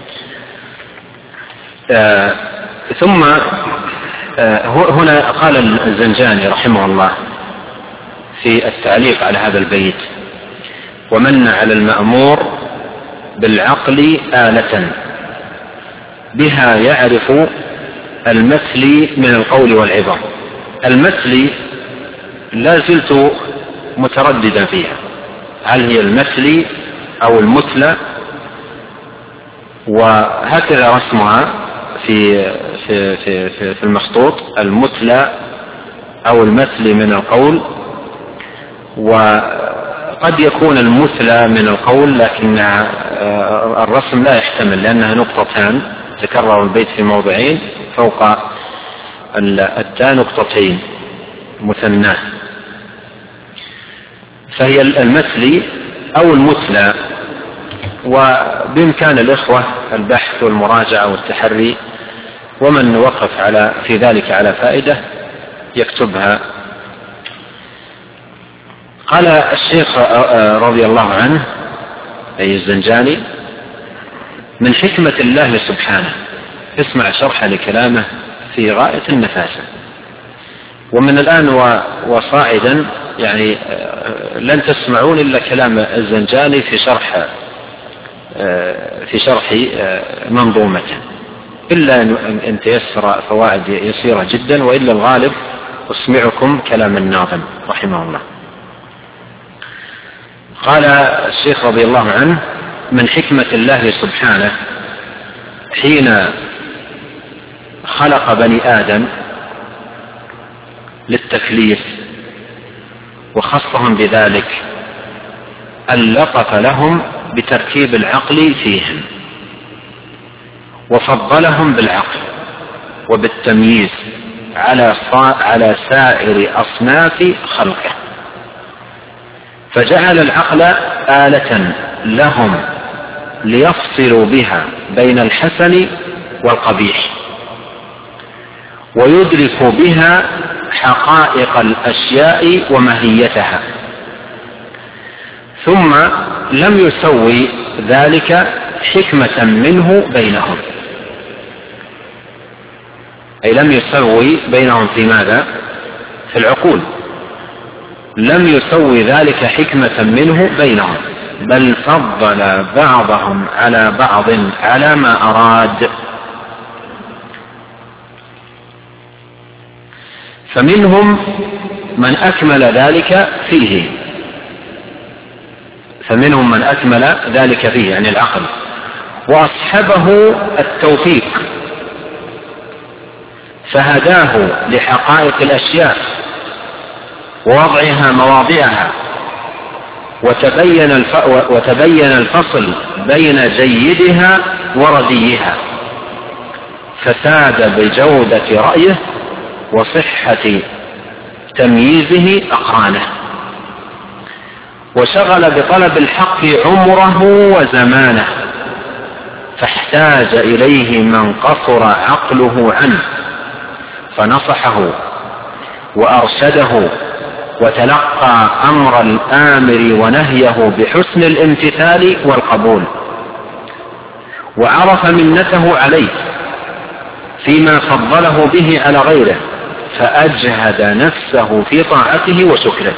ثم هنا قال الزنجاني رحمه الله في التعليق على هذا البيت: ومن على المأمور بالعقل آلة بها يعرف المثلي من القول والعبر. المثلي لا زلت مترددا فيها، هل هي المثلي أو المثلى؟ وهكذا رسمها في المخطوط: المثلى أو المثلي من القول. وقد يكون المثلى من القول، لكن الرسم لا يحتمل لأنها نقطتان تكرر البيت في موضعين فوق التاء نقطتين مثناه، فهي المثلي أو المثلى. وبإمكان الإخوة البحث والمراجعة والتحري، ومن وقف في ذلك على فائدة يكتبها. قال الشيخ رضي الله عنه أي الزنجاني: من حكمة الله سبحانه، اسمع شرح لكلامه في غاية النفاسة. ومن الآن وصاعدا يعني لن تسمعون إلا كلام الزنجاني في شرح منظومته، إلا أن تيسر فوائد يسيرة جدا، وإلا الغالب أسمعكم كلام الناظم رحمه الله. قال الشيخ رضي الله عنه: من حكمة الله سبحانه حين خلق بني آدم للتكليف وخصهم بذلك أن لطف لهم بتركيب العقل فيهم، وفضلهم بالعقل وبالتمييز على سائر أصناف خلقه، فجعل العقل آلة لهم ليفصلوا بها بين الحسن والقبيح، ويدركوا بها حقائق الأشياء وماهيتها. ثم لم يسوي ذلك حكمة منه بينهم، أي لم يسوي بينهم في ماذا؟ في العقول. لم يسوي ذلك حكمة منه بينهم، بل فضل بعضهم على بعض على ما أراد. فمنهم من أكمل ذلك فيه، يعني العقل، وأصحبه التوفيق فهداه لحقائق الأشياء ووضعها مواضعها، وتبين الفصل بين جيدها ورديها، فساد بجودة رأيه وصحة تمييزه أقرانه، وشغل بطلب الحق عمره وزمانه، فاحتاج إليه من قصر عقله عنه فنصحه وأرشده، وتلقى أمر الآمر ونهيه بحسن الامتثال والقبول، وعرف منته عليه فيما فضله به على غيره، فأجهد نفسه في طاعته وشكره.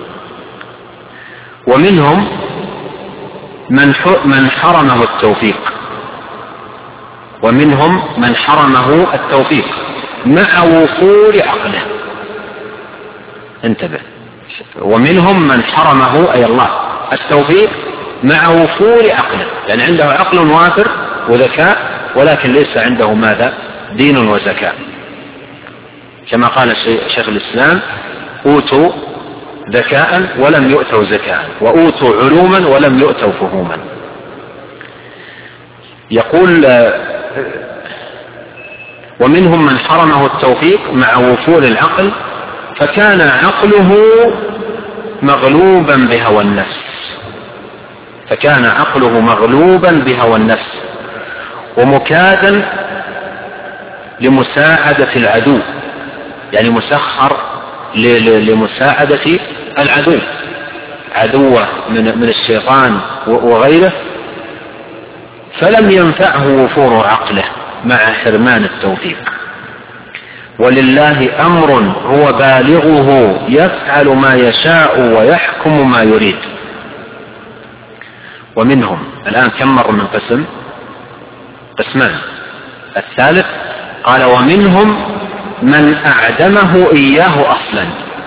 ومنهم من حرمه التوفيق مع وفور عقله. انتبه، ومنهم من حرمه أي الله التوفيق مع وفور عقله، يعني عنده عقل وافر وذكاء، ولكن ليس عنده ماذا؟ دين وزكاة، كما قال شيخ الإسلام: أوتوا ذكاء ولم يؤتوا زكاء، وأوتوا علوما ولم يؤتوا فهوما. يقول: ومنهم من حرمه التوفيق مع وفور العقل، فكان عقله مغلوبا بهوى النفس، ومكادا لمساعدة العدو، يعني مسخر لمساعدة العدو، عدوه من الشيطان وغيره، فلم ينفعه وفور عقله مع حرمان التوفيق. ولله أمر هو بالغه يفعل ما يشاء ويحكم ما يريد. ومنهم الآن كم مر من قسمان؟ الثالث قال: ومنهم من أعدمه إياه أصلا.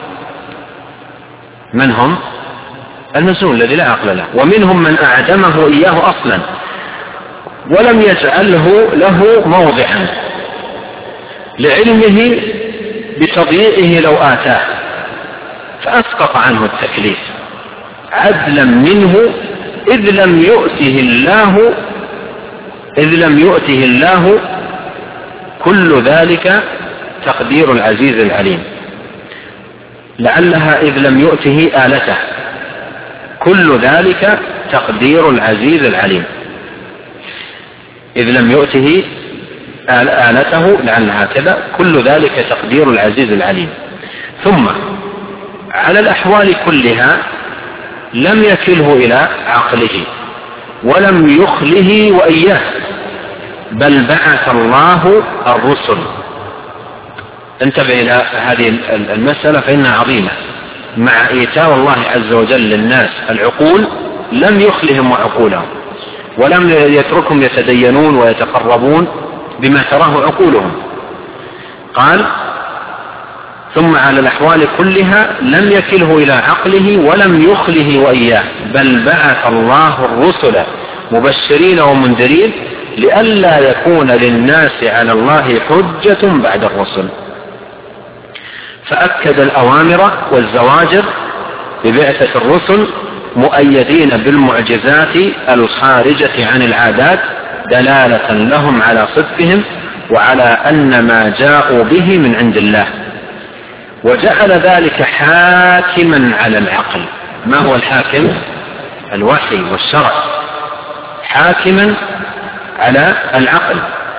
من هم؟ المسؤول الذي لا عقل له. ومنهم من أعدمه إياه أصلا ولم يجعله له موضعا لعلمه بتضييعه لو آتاه، فأسقط عنه التكليف عدلا منه، إذ لم يؤته الله كل ذلك تقدير العزيز العليم. لعلها إذ لم يؤته آلته، كل ذلك تقدير العزيز العليم. إذ لم يؤته آلته، لعلها كذا، كل ذلك تقدير العزيز العليم. ثم على الأحوال كلها لم يكله إلى عقله ولم يخله وإياه، بل بعث الله الرسل انتبه إلى هذه المسألة فإنها عظيمة. مع إيتاء الله عز وجل للناس العقول لم يخلهم عقولهم، ولم يتركهم يتدينون ويتقربون بما تراه عقولهم. قال: ثم على الأحوال كلها لم يكله إلى عقله ولم يخله وإياه، بل بعث الله الرسل مبشرين ومنذرين لئلا يكون للناس على الله حجة بعد الرسل. فأكد الأوامر والزواجر ببعثة الرسل مؤيدين بالمعجزات الخارجة عن العادات دلالة لهم على صدقهم وعلى أن ما جاءوا به من عند الله، وجعل ذلك حاكما على العقل. ما هو الحاكم؟ الوحي والشرع، حاكما على العقل.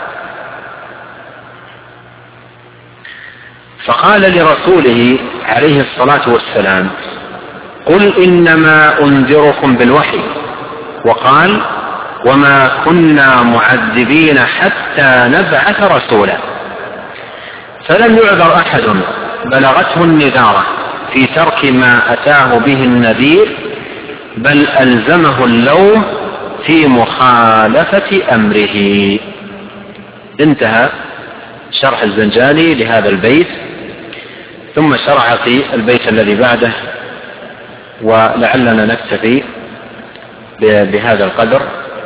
فقال لرسوله عليه الصلاة والسلام: قل إنما أنذركم بالوحي، وقال: وما كنا معذبين حتى نبعث رسولا. فلم يعذر أحد بلغته النذارة في ترك ما أتاه به النذير، بل ألزمه اللوم في مخالفة أمره. انتهى شرح الزنجاني لهذا البيت، ثم شرع في البيت الذي بعده، ولعلنا نكتفي بهذا القدر.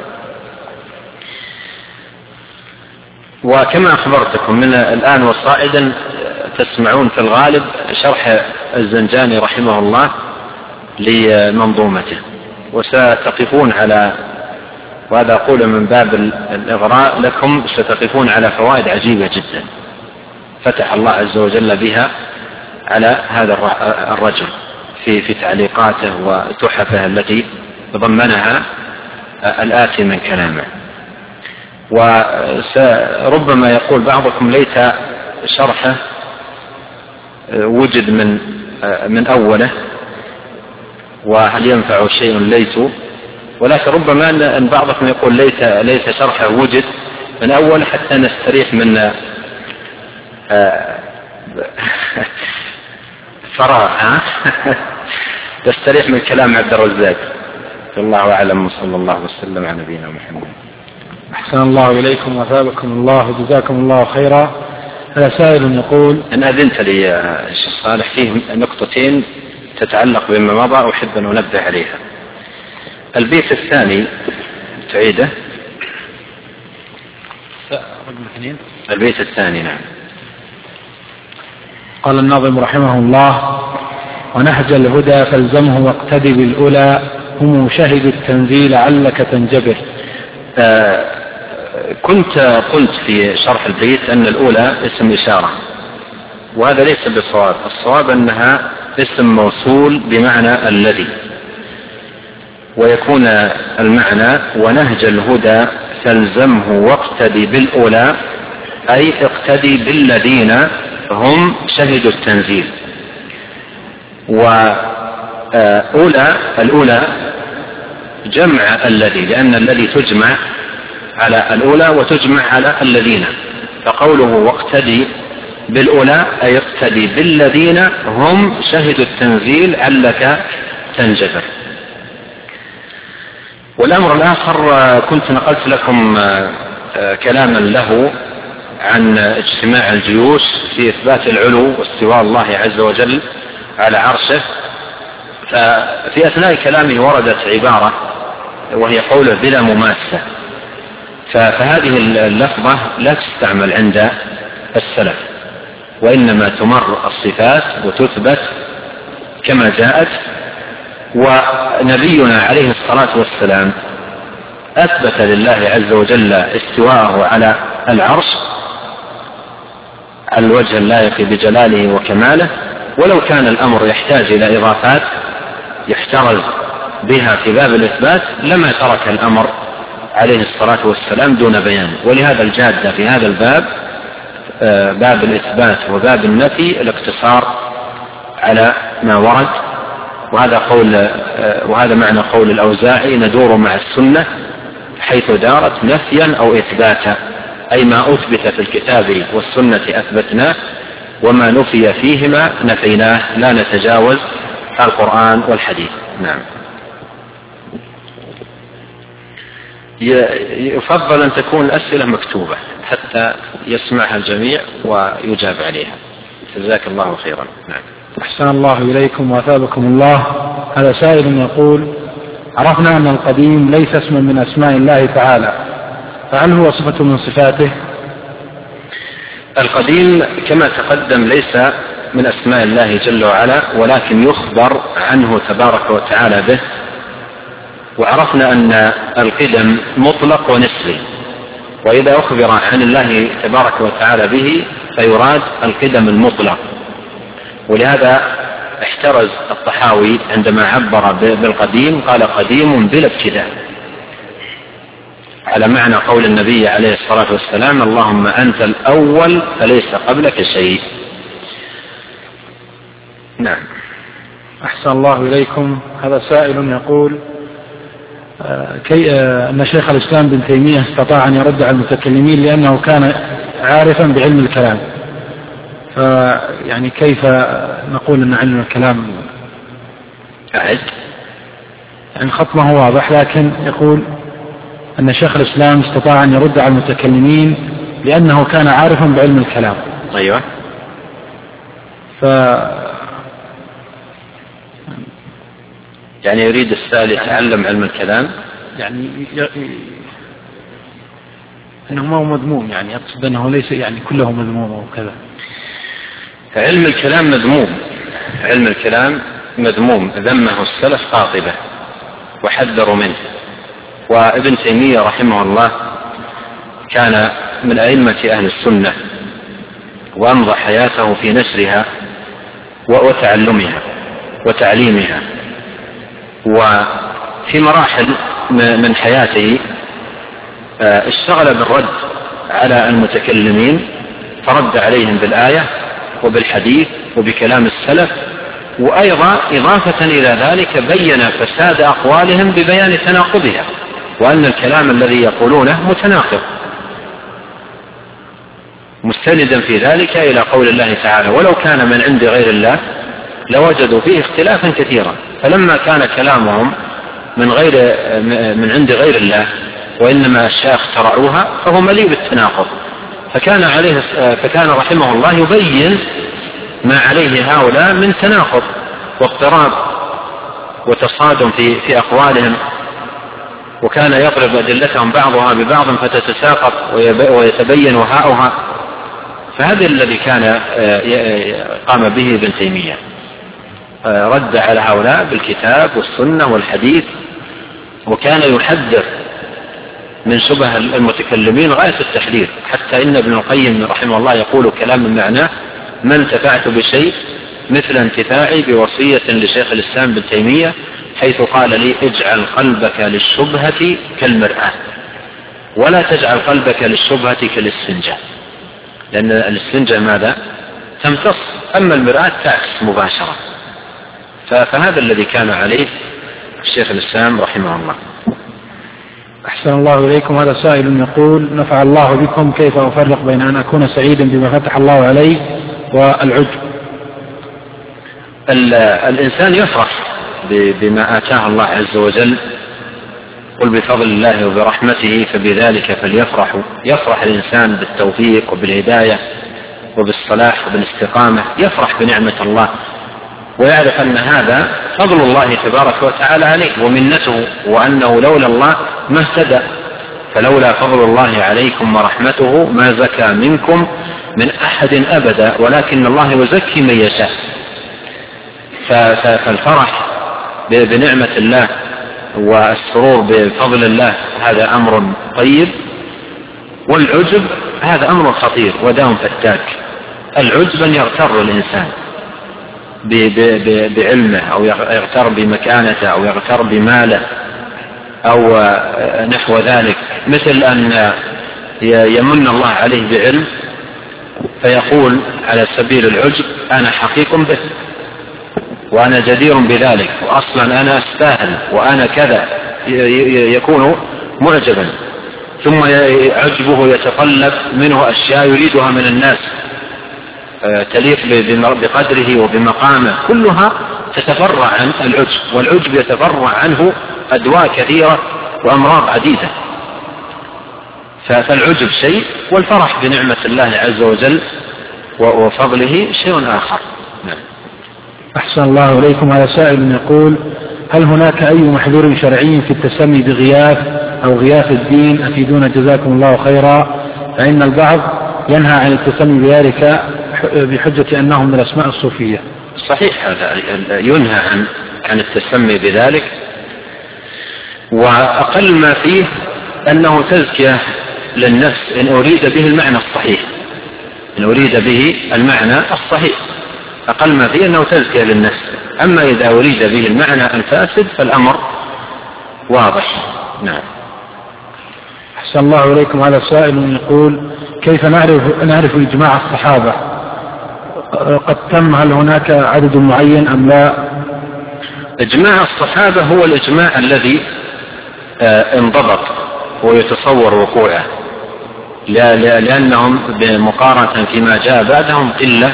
وكما أخبرتكم من الآن وصاعدا تسمعون في الغالب شرح الزنجاني رحمه الله لمنظومته، وستقفون على، وهذا أقول من باب الإغراء لكم، ستقفون على فوائد عجيبة جدا فتح الله عز وجل بها على هذا الرجل في تعليقاته وتحفه التي ضمنها الآتي من كلامه. وربما يقول بعضكم: ليت شرحه وجد من أوله، وهل ينفع شيء ليت؟ ولكن ربما أن بعضكم يقول: ليت شرحه وجد من أول حتى نستريح من فراغ تستريح من كلام عبد الرزاق. والله أعلم، وصلى الله وسلم على نبينا محمد. أحسن الله إليكم وأثابكم الله وجزاكم الله خيرا. هذا سائل يقول: أنا أذنت لي يا شيخ صالح فيه نقطتين تتعلق بما مضى أحب أن أنبه عليها. البيت الثاني تعيده. البيت الثاني. نعم. قال الناظم رحمه الله: ونهج الهدى فالزمه واقتدي بالأولى، هم شهدوا التنزيل علك تنجبر. كنت قلت في شرح البيت أن الأولى اسم إشارة، وهذا ليس بالصواب. الصواب أنها اسم موصول بمعنى الذي، ويكون المعنى: ونهج الهدى فالزمه واقتدي بالأولى، أي اقتدي بالذين هم شهدوا التنزيل. الأولى جمع الذي، لأن الذي تجمع على الأولى وتجمع على الذين، فقوله واقتدي بالأولى أي اقتدي بالذين هم شهدوا التنزيل علك تنجبر. والأمر الآخر كنت نقلت لكم كلاما له عن اجتماع الجيوش في إثبات العلو واستواء الله عز وجل على عرشه، ففي أثناء كلامه وردت عبارة وهي قوله بلا مماسة، فهذه اللفظة لا تستعمل عند السلف، وإنما تمر الصفات وتثبت كما جاءت. ونبينا عليه الصلاة والسلام أثبت لله عز وجل استواءه على العرش على الوجه اللائق بجلاله وكماله، ولو كان الأمر يحتاج إلى إضافات يحترز بها في باب الإثبات لما ترك الأمر عليه الصلاة والسلام دون بيان. ولهذا الجادة في هذا الباب، باب الإثبات وباب النفي، الاقتصار على ما ورد. وهذا معنى قول الأوزاعي: ندور مع السنة حيث دارت نفيا أو إثباتا، أي ما أثبت في الكتاب والسنة أثبتناه، وما نفي فيهما نفيناه، لا نتجاوز القرآن والحديث. نعم. يفضل أن تكون الأسئلة مكتوبة حتى يسمعها الجميع ويجاب عليها. جزاك الله خيرا. نعم. أحسن الله إليكم وأثابكم الله. هذا سائل يقول: عرفنا أن القديم ليس اسما من أسماء الله تعالى، فهل هو صفة من صفاته؟ القديم كما تقدم ليس من أسماء الله جل وعلا، ولكن يخبر عنه تبارك وتعالى به. وعرفنا أن القدم مطلق ونسبي، وإذا أخبر عن الله تبارك وتعالى به فيراد القدم المطلق. ولهذا احترز الطحاوي عندما عبر بالقديم قال: قديم بلا ابتداء، على معنى قول النبي عليه الصلاة والسلام: اللهم أنت الأول فليس قبلك شيء. نعم. أحسن الله إليكم. هذا سائل يقول: أن شيخ الإسلام بن تيمية استطاع أن يرد على المتكلمين لأنه كان عارفا بعلم الكلام، فيعني كيف نقول أن علم الكلام يعني خطمه واضح، لكن يقول أن شيخ الإسلام استطاع أن يرد على المتكلمين لأنه كان عارفا بعلم الكلام. أيوة. يعني يريد السائل يتعلم علم الكلام، يعني أنه ما هو مذموم، يعني أقصد أنه ليس يعني كله مذموم وكذا. علم الكلام مذموم، علم الكلام مذموم، ذمه السلف قاطبة وحذروا منه. وابن تيمية رحمه الله كان من أئمة أهل السنة، وأمضى حياته في نشرها وتعلمها وتعليمها. وفي مراحل من حياته اشتغل بالرد على المتكلمين، فرد عليهم بالآية وبالحديث وبكلام السلف، وأيضا إضافة إلى ذلك بين فساد أقوالهم ببيان تناقضها، وأن الكلام الذي يقولونه متناقض، مستندا في ذلك إلى قول الله تعالى: ولو كان من عند غير الله لوجدوا فيه اختلافا كثيرا. فلما كان كلامهم من عند غير الله وإنما أشياء اخترعوها فهو مليء بالتناقض. فكان رحمه الله يبين ما عليه هؤلاء من تناقض واضطراب وتصادم في أقوالهم، وكان يضرب أدلتهم بعضها ببعض فتتساقط ويتبين وهاؤها. فهذا الذي كان قام به ابن تيمية، رد على هؤلاء بالكتاب والسنة والحديث، وكان يحذر من شبه المتكلمين غاية التحذير، حتى إن ابن القيم رحمه الله يقول كلام معناه: ما انتفعت بشيء مثل انتفاعي بوصية لشيخ الإسلام بن تيمية حيث قال لي: اجعل قلبك للشبهة كالمرآة ولا تجعل قلبك للشبهة كالاسفنجة، لأن الاسفنجة ماذا؟ تمتص، أما المرآة تعكس مباشرة. فهذا الذي كان عليه الشيخ الإسلام رحمه الله. أحسن الله إليكم. هذا سائل يقول: نفع الله بكم، كيف أفرق بين أن أكون سعيدا بما فتح الله علي والعجب؟ الإنسان يفرح بما آتاه الله عز وجل، قل بفضل الله وبرحمته فبذلك فليفرحوا. يفرح الإنسان بالتوفيق وبالهداية وبالصلاح وبالاستقامة، يفرح بنعمة الله ويعرف أن هذا فضل الله تبارك وتعالى عليه ومنته، وأنه لولا الله ما اهتدى. فلولا فضل الله عليكم ورحمته ما زكى منكم من أحد أبدا ولكن الله يزكي من يشاء. فالفرح بنعمة الله والسرور بفضل الله هذا أمر طيب، والعجب هذا أمر خطير وداء فتاك. العجب أن يغتر الإنسان بعلمه أو يغتر بمكانته أو يغتر بماله أو نحو ذلك، مثل أن يمن الله عليه بعلم فيقول على سبيل العجب: أنا حقيق به وأنا جدير بذلك، وأصلا أنا أستاهل وأنا كذا، يكون معجبا. ثم عجبه يتطلب منه أشياء يريدها من الناس، تليق بقدره وبمقامه، كلها تتفرع عن العجب، والعجب يتفرع عنه أدواء كثيرة وأمراض عديدة. فالعجب شيء، والفرح بنعمة الله عز وجل وفضله شيء آخر. نعم. أحسن الله إليكم. على سائل يقول: هل هناك أي محذور شرعي في التسمي بغياث أو غياث الدين؟ أفيدونا جزاكم الله خيرا، فإن البعض ينهى عن التسمي بذلك بحجة أنه من الأسماء الصوفية. صحيح، هذا ينهى عن التسمي بذلك، وأقل ما فيه أنه تزكية للنفس إن أريد به المعنى الصحيح، أقل ما فيه أنه تزكية للنفس. أما إذا أريد به المعنى الفاسد فالأمر واضح. نعم. أحسن الله إليكم. على سائل يقول: كيف نعرف إجماع الصحابة؟ قد تم، هل هناك عدد معين أم لا؟ إجماع الصحابة هو الإجماع الذي انضبط ويتصور وقوعه، لأنهم بمقارنة فيما جاء بعدهم قلة،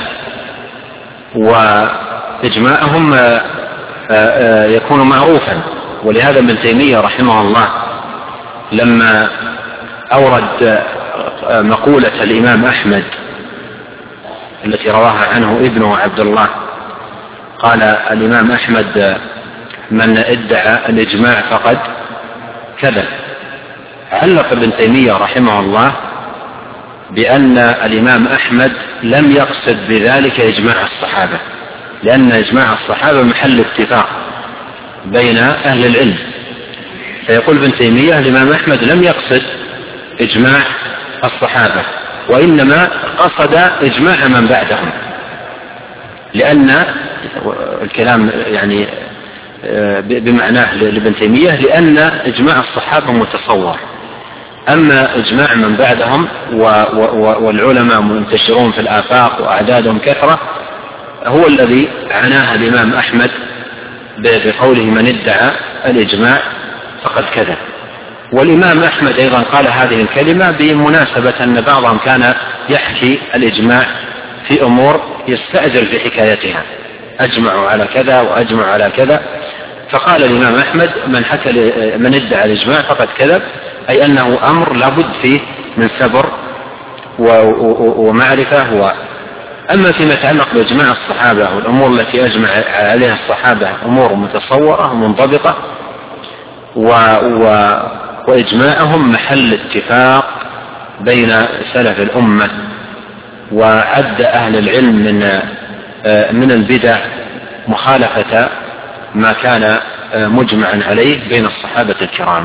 وإجماعهم يكون معروفا. ولهذا ابن تيمية رحمه الله لما أورد مقولة الإمام أحمد التي رواها عنه ابنه عبد الله، قال الإمام أحمد: من ادعى الإجماع فقد كذب. علق ابن تيمية رحمه الله بأن الإمام أحمد لم يقصد بذلك إجماع الصحابة، لأن إجماع الصحابة محل اتفاق بين أهل العلم. فيقول ابن تيمية: الإمام أحمد لم يقصد إجماع الصحابة، وإنما قصد إجماع من بعدهم، لأن الكلام يعني بمعناه لابن تيمية، لأن إجماع الصحابة متصور، أما إجماع من بعدهم والعلماء منتشرون في الآفاق وأعدادهم كثرة هو الذي عناه الإمام أحمد بقوله: من ادعى الإجماع فقد كذب. والإمام أحمد أيضا قال هذه الكلمة بمناسبة أن بعضهم كان يحكي الإجماع في أمور يستعجل في حكايتها، أجمعوا على كذا وأجمعوا على كذا، فقال الإمام أحمد: من ادعى الإجماع فقد كذب، أي أنه أمر لابد فيه من صبر ومعرفة. أما فيما يتعلق بإجماع الصحابة والأمور التي أجمع عليها الصحابة أمور متصورة ومنضبطة، وإجماعهم محل اتفاق بين سلف الأمة. وعد أهل العلم من البدع مخالفة ما كان مجمعا عليه بين الصحابة الكرام.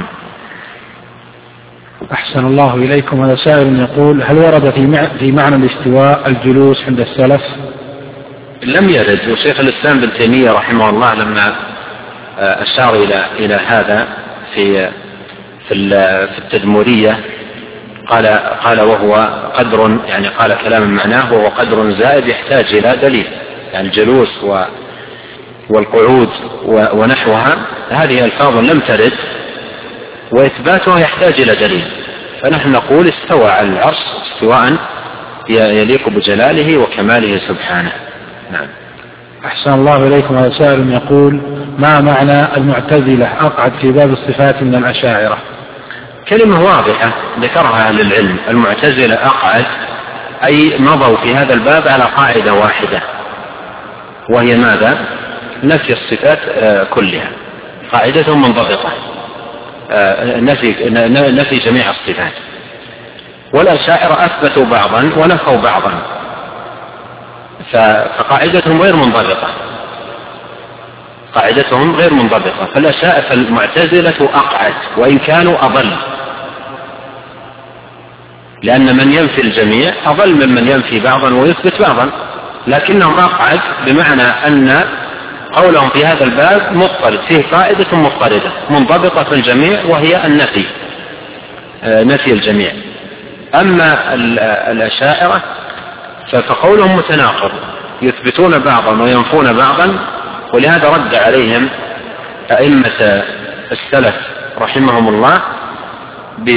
أحسن الله إليكم. هذا سائل يقول: هل ورد في معنى الاستواء الجلوس عند السلف؟ لم يرد. وشيخ الإسلام بن تيمية رحمه الله لما أشار إلى هذا في التدمرية قال وهو قدر، يعني قال كلام معناه وهو قدر زائد يحتاج إلى دليل، يعني الجلوس والقعود ونحوها، هذه ألفاظ لم ترد وإثباتها يحتاج إلى دليل. فنحن نقول: استوى على العرش استواء يليق بجلاله وكماله سبحانه. نعم. أحسن الله إليكم. هذا سائل يقول: ما معنى المعتزلة أقعد في باب الصفات من الأشاعرة؟ كلمة واضحة ذكرها أهل العلم. المعتزلة أقعد أي مضوا في هذا الباب على قاعدة واحدة، وهي ماذا؟ نفي الصفات كلها، قاعدة منضبطة، نفي جميع الصفات. والأشاعرة أثبتوا بعضا ونفوا بعضا، فقاعدتهم غير منضبطة. فالمعتزلة أقعد وإن كانوا أضل، لأن من ينفي الجميع أضل ممن ينفي بعضا ويثبت بعضا، لكنهم أقعد بمعنى أن قولهم في هذا الباب مضطرد، فيه قاعدة مضطردة منضبطة في الجميع، وهي النفي، نفي الجميع. أما الأشاعرة فقولهم متناقض، يثبتون بعضا وينفون بعضا، ولهذا رد عليهم أئمة السلف رحمهم الله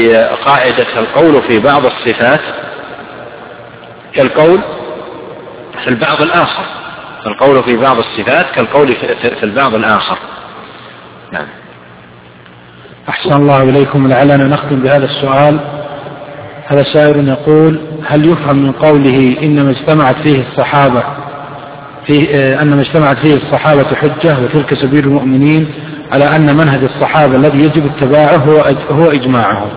بقاعدة القول في بعض الصفات كالقول في البعض الآخر، القول في بعض الصفات كالقول في البعض الآخر. نعم. أحسن الله إليكم. لعلنا نختم بهذا السؤال. هذا سائل يقول: هل يفهم من قوله إنما اجتمعت فيه الصحابة حجة وتلك سبيل المؤمنين على أن منهج الصحابة الذي يجب اتباعه هو إجماعهم؟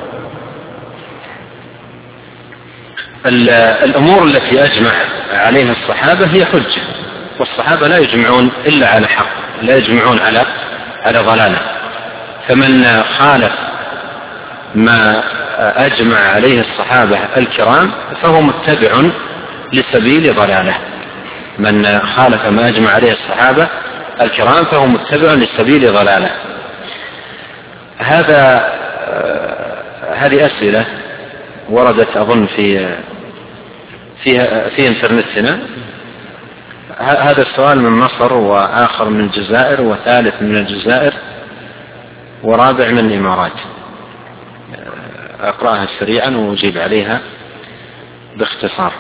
الأمور التي أجمع عليها الصحابة هي حجة، والصحابة لا يجمعون إلا على حق، لا يجمعون على ضلالة. فمن خالف ما أجمع عليه الصحابة الكرام فهو متبع لسبيل ضلالة. من خالف ما أجمع عليه الصحابة الكرام فهو متبع لسبيل ضلالة. هذه أسئلة وردت أظن في انترنتنا. هذا السؤال من مصر، وآخر من الجزائر، وثالث من الجزائر، ورابع من الإمارات. أقرأها سريعا وأجيب عليها باختصار.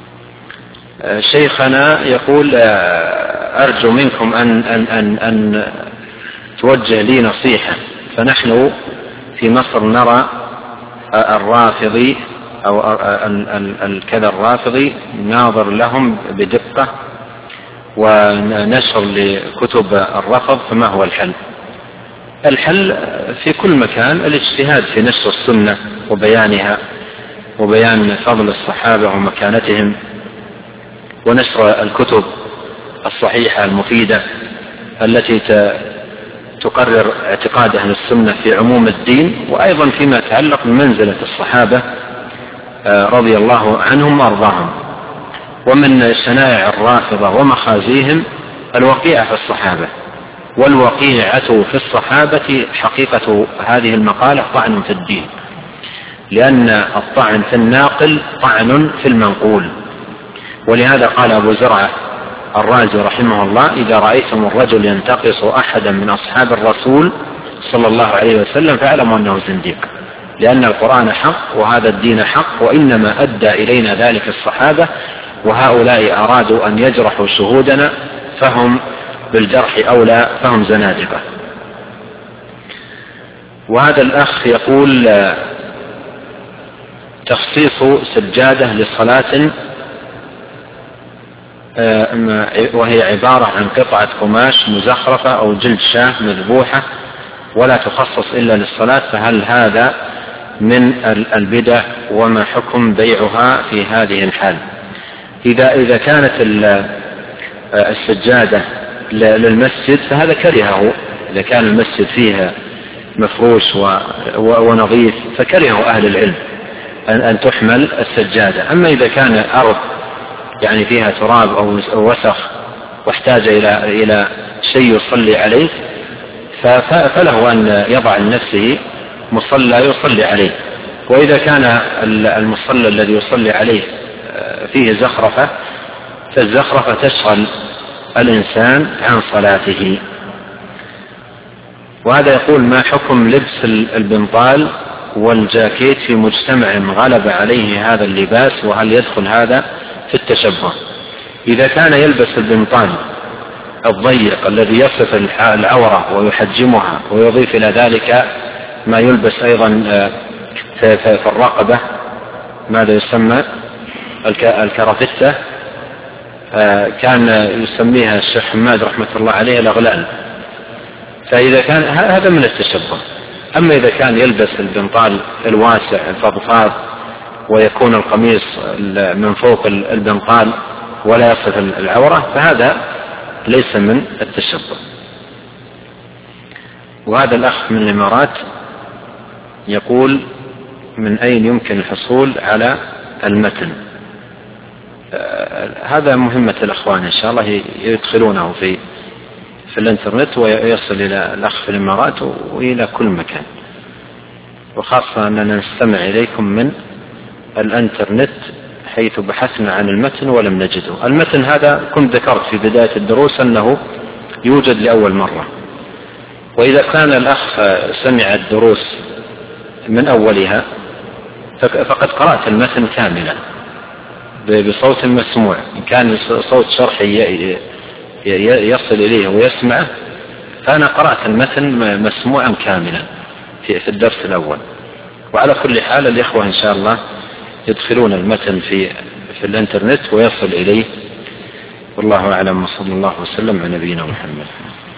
شيخنا يقول: أرجو منكم أن توجه لي نصيحة، فنحن في مصر نرى الرافضي أو الكذا الرافضي ناظر لهم بدقة ونشر لكتب الرفض، فما هو الحل؟ الحل في كل مكان الاجتهاد في نشر السنة وبيانها وبيان فضل الصحابة ومكانتهم، ونشر الكتب الصحيحة المفيدة التي تقرر اعتقاد أهل السنة في عموم الدين، وأيضا فيما يتعلق بمنزلة الصحابة رضي الله عنهم وأرضاهم. ومن شنائع الرافضة ومخازيهم الوقيعة في الصحابة، والوقيعة في الصحابة حقيقة هذه المقالة طعن في الدين، لأن الطعن في الناقل طعن في المنقول. ولهذا قال أبو زرعة الرازي رحمه الله: إذا رأيتم الرجل ينتقص أحدا من أصحاب الرسول صلى الله عليه وسلم فاعلموا أنه زنديق، لأن القرآن حق وهذا الدين حق، وإنما أدى إلينا ذلك الصحابة، وهؤلاء أرادوا أن يجرحوا شهودنا فهم بالجرح أولى، فهم زنادقة. وهذا الأخ يقول: تخصيص سجادة للصلاة وهي عبارة عن قطعة قماش مزخرفة أو جلد شاة مذبوحة ولا تخصص إلا للصلاة، فهل هذا من البدع؟ وما حكم بيعها في هذه الحال؟ إذا كانت السجادة للمسجد فهذا كرهه، إذا كان المسجد فيها مفروش ونظيف فكرهه أهل العلم أن تحمل السجادة. أما إذا كان أرض يعني فيها تراب أو وسخ واحتاج إلى شيء يصلي عليه فله أن يضع لنفسه مصلى يصلي عليه. وإذا كان المصلى الذي يصلي عليه فيه زخرفة فالزخرفة تشغل الإنسان عن صلاته. وهذا يقول: ما حكم لبس البنطال والجاكيت في مجتمع غلب عليه هذا اللباس، وهل يدخل هذا في التشبه؟ إذا كان يلبس البنطال الضيق الذي يصف العورة ويحجمها ويضيف إلى ذلك ما يلبس أيضا في الرقبة، ماذا يسمى الكرافتة، كان يسميها الشيخ حماد رحمة الله عليه الأغلال، فإذا كان هذا من التشبه. أما إذا كان يلبس البنطال الواسع الفضفاض ويكون القميص من فوق البنطال ولا يصف العورة فهذا ليس من التشبه. وهذا الأخ من الإمارات يقول: من أين يمكن الحصول على المتن؟ هذا مهمة الأخوان إن شاء الله يدخلونه في الإنترنت ويصل إلى الأخ في الإمارات وإلى كل مكان، وخاصة أننا نستمع إليكم من الإنترنت حيث بحثنا عن المتن ولم نجده. المتن هذا كنت ذكرت في بداية الدروس أنه يوجد لأول مرة، وإذا كان الأخ سمع الدروس من أولها فقد قرأت المتن كاملا، بصوت مسموع، إن كان صوت شرحي يصل إليه ويسمعه فأنا قرأت المتن مسموعا كاملا في الدرس الأول. وعلى كل حال الإخوة إن شاء الله يدخلون المتن في الإنترنت ويصل إليه، والله أعلم، وصلى الله وسلم على نبينا محمد.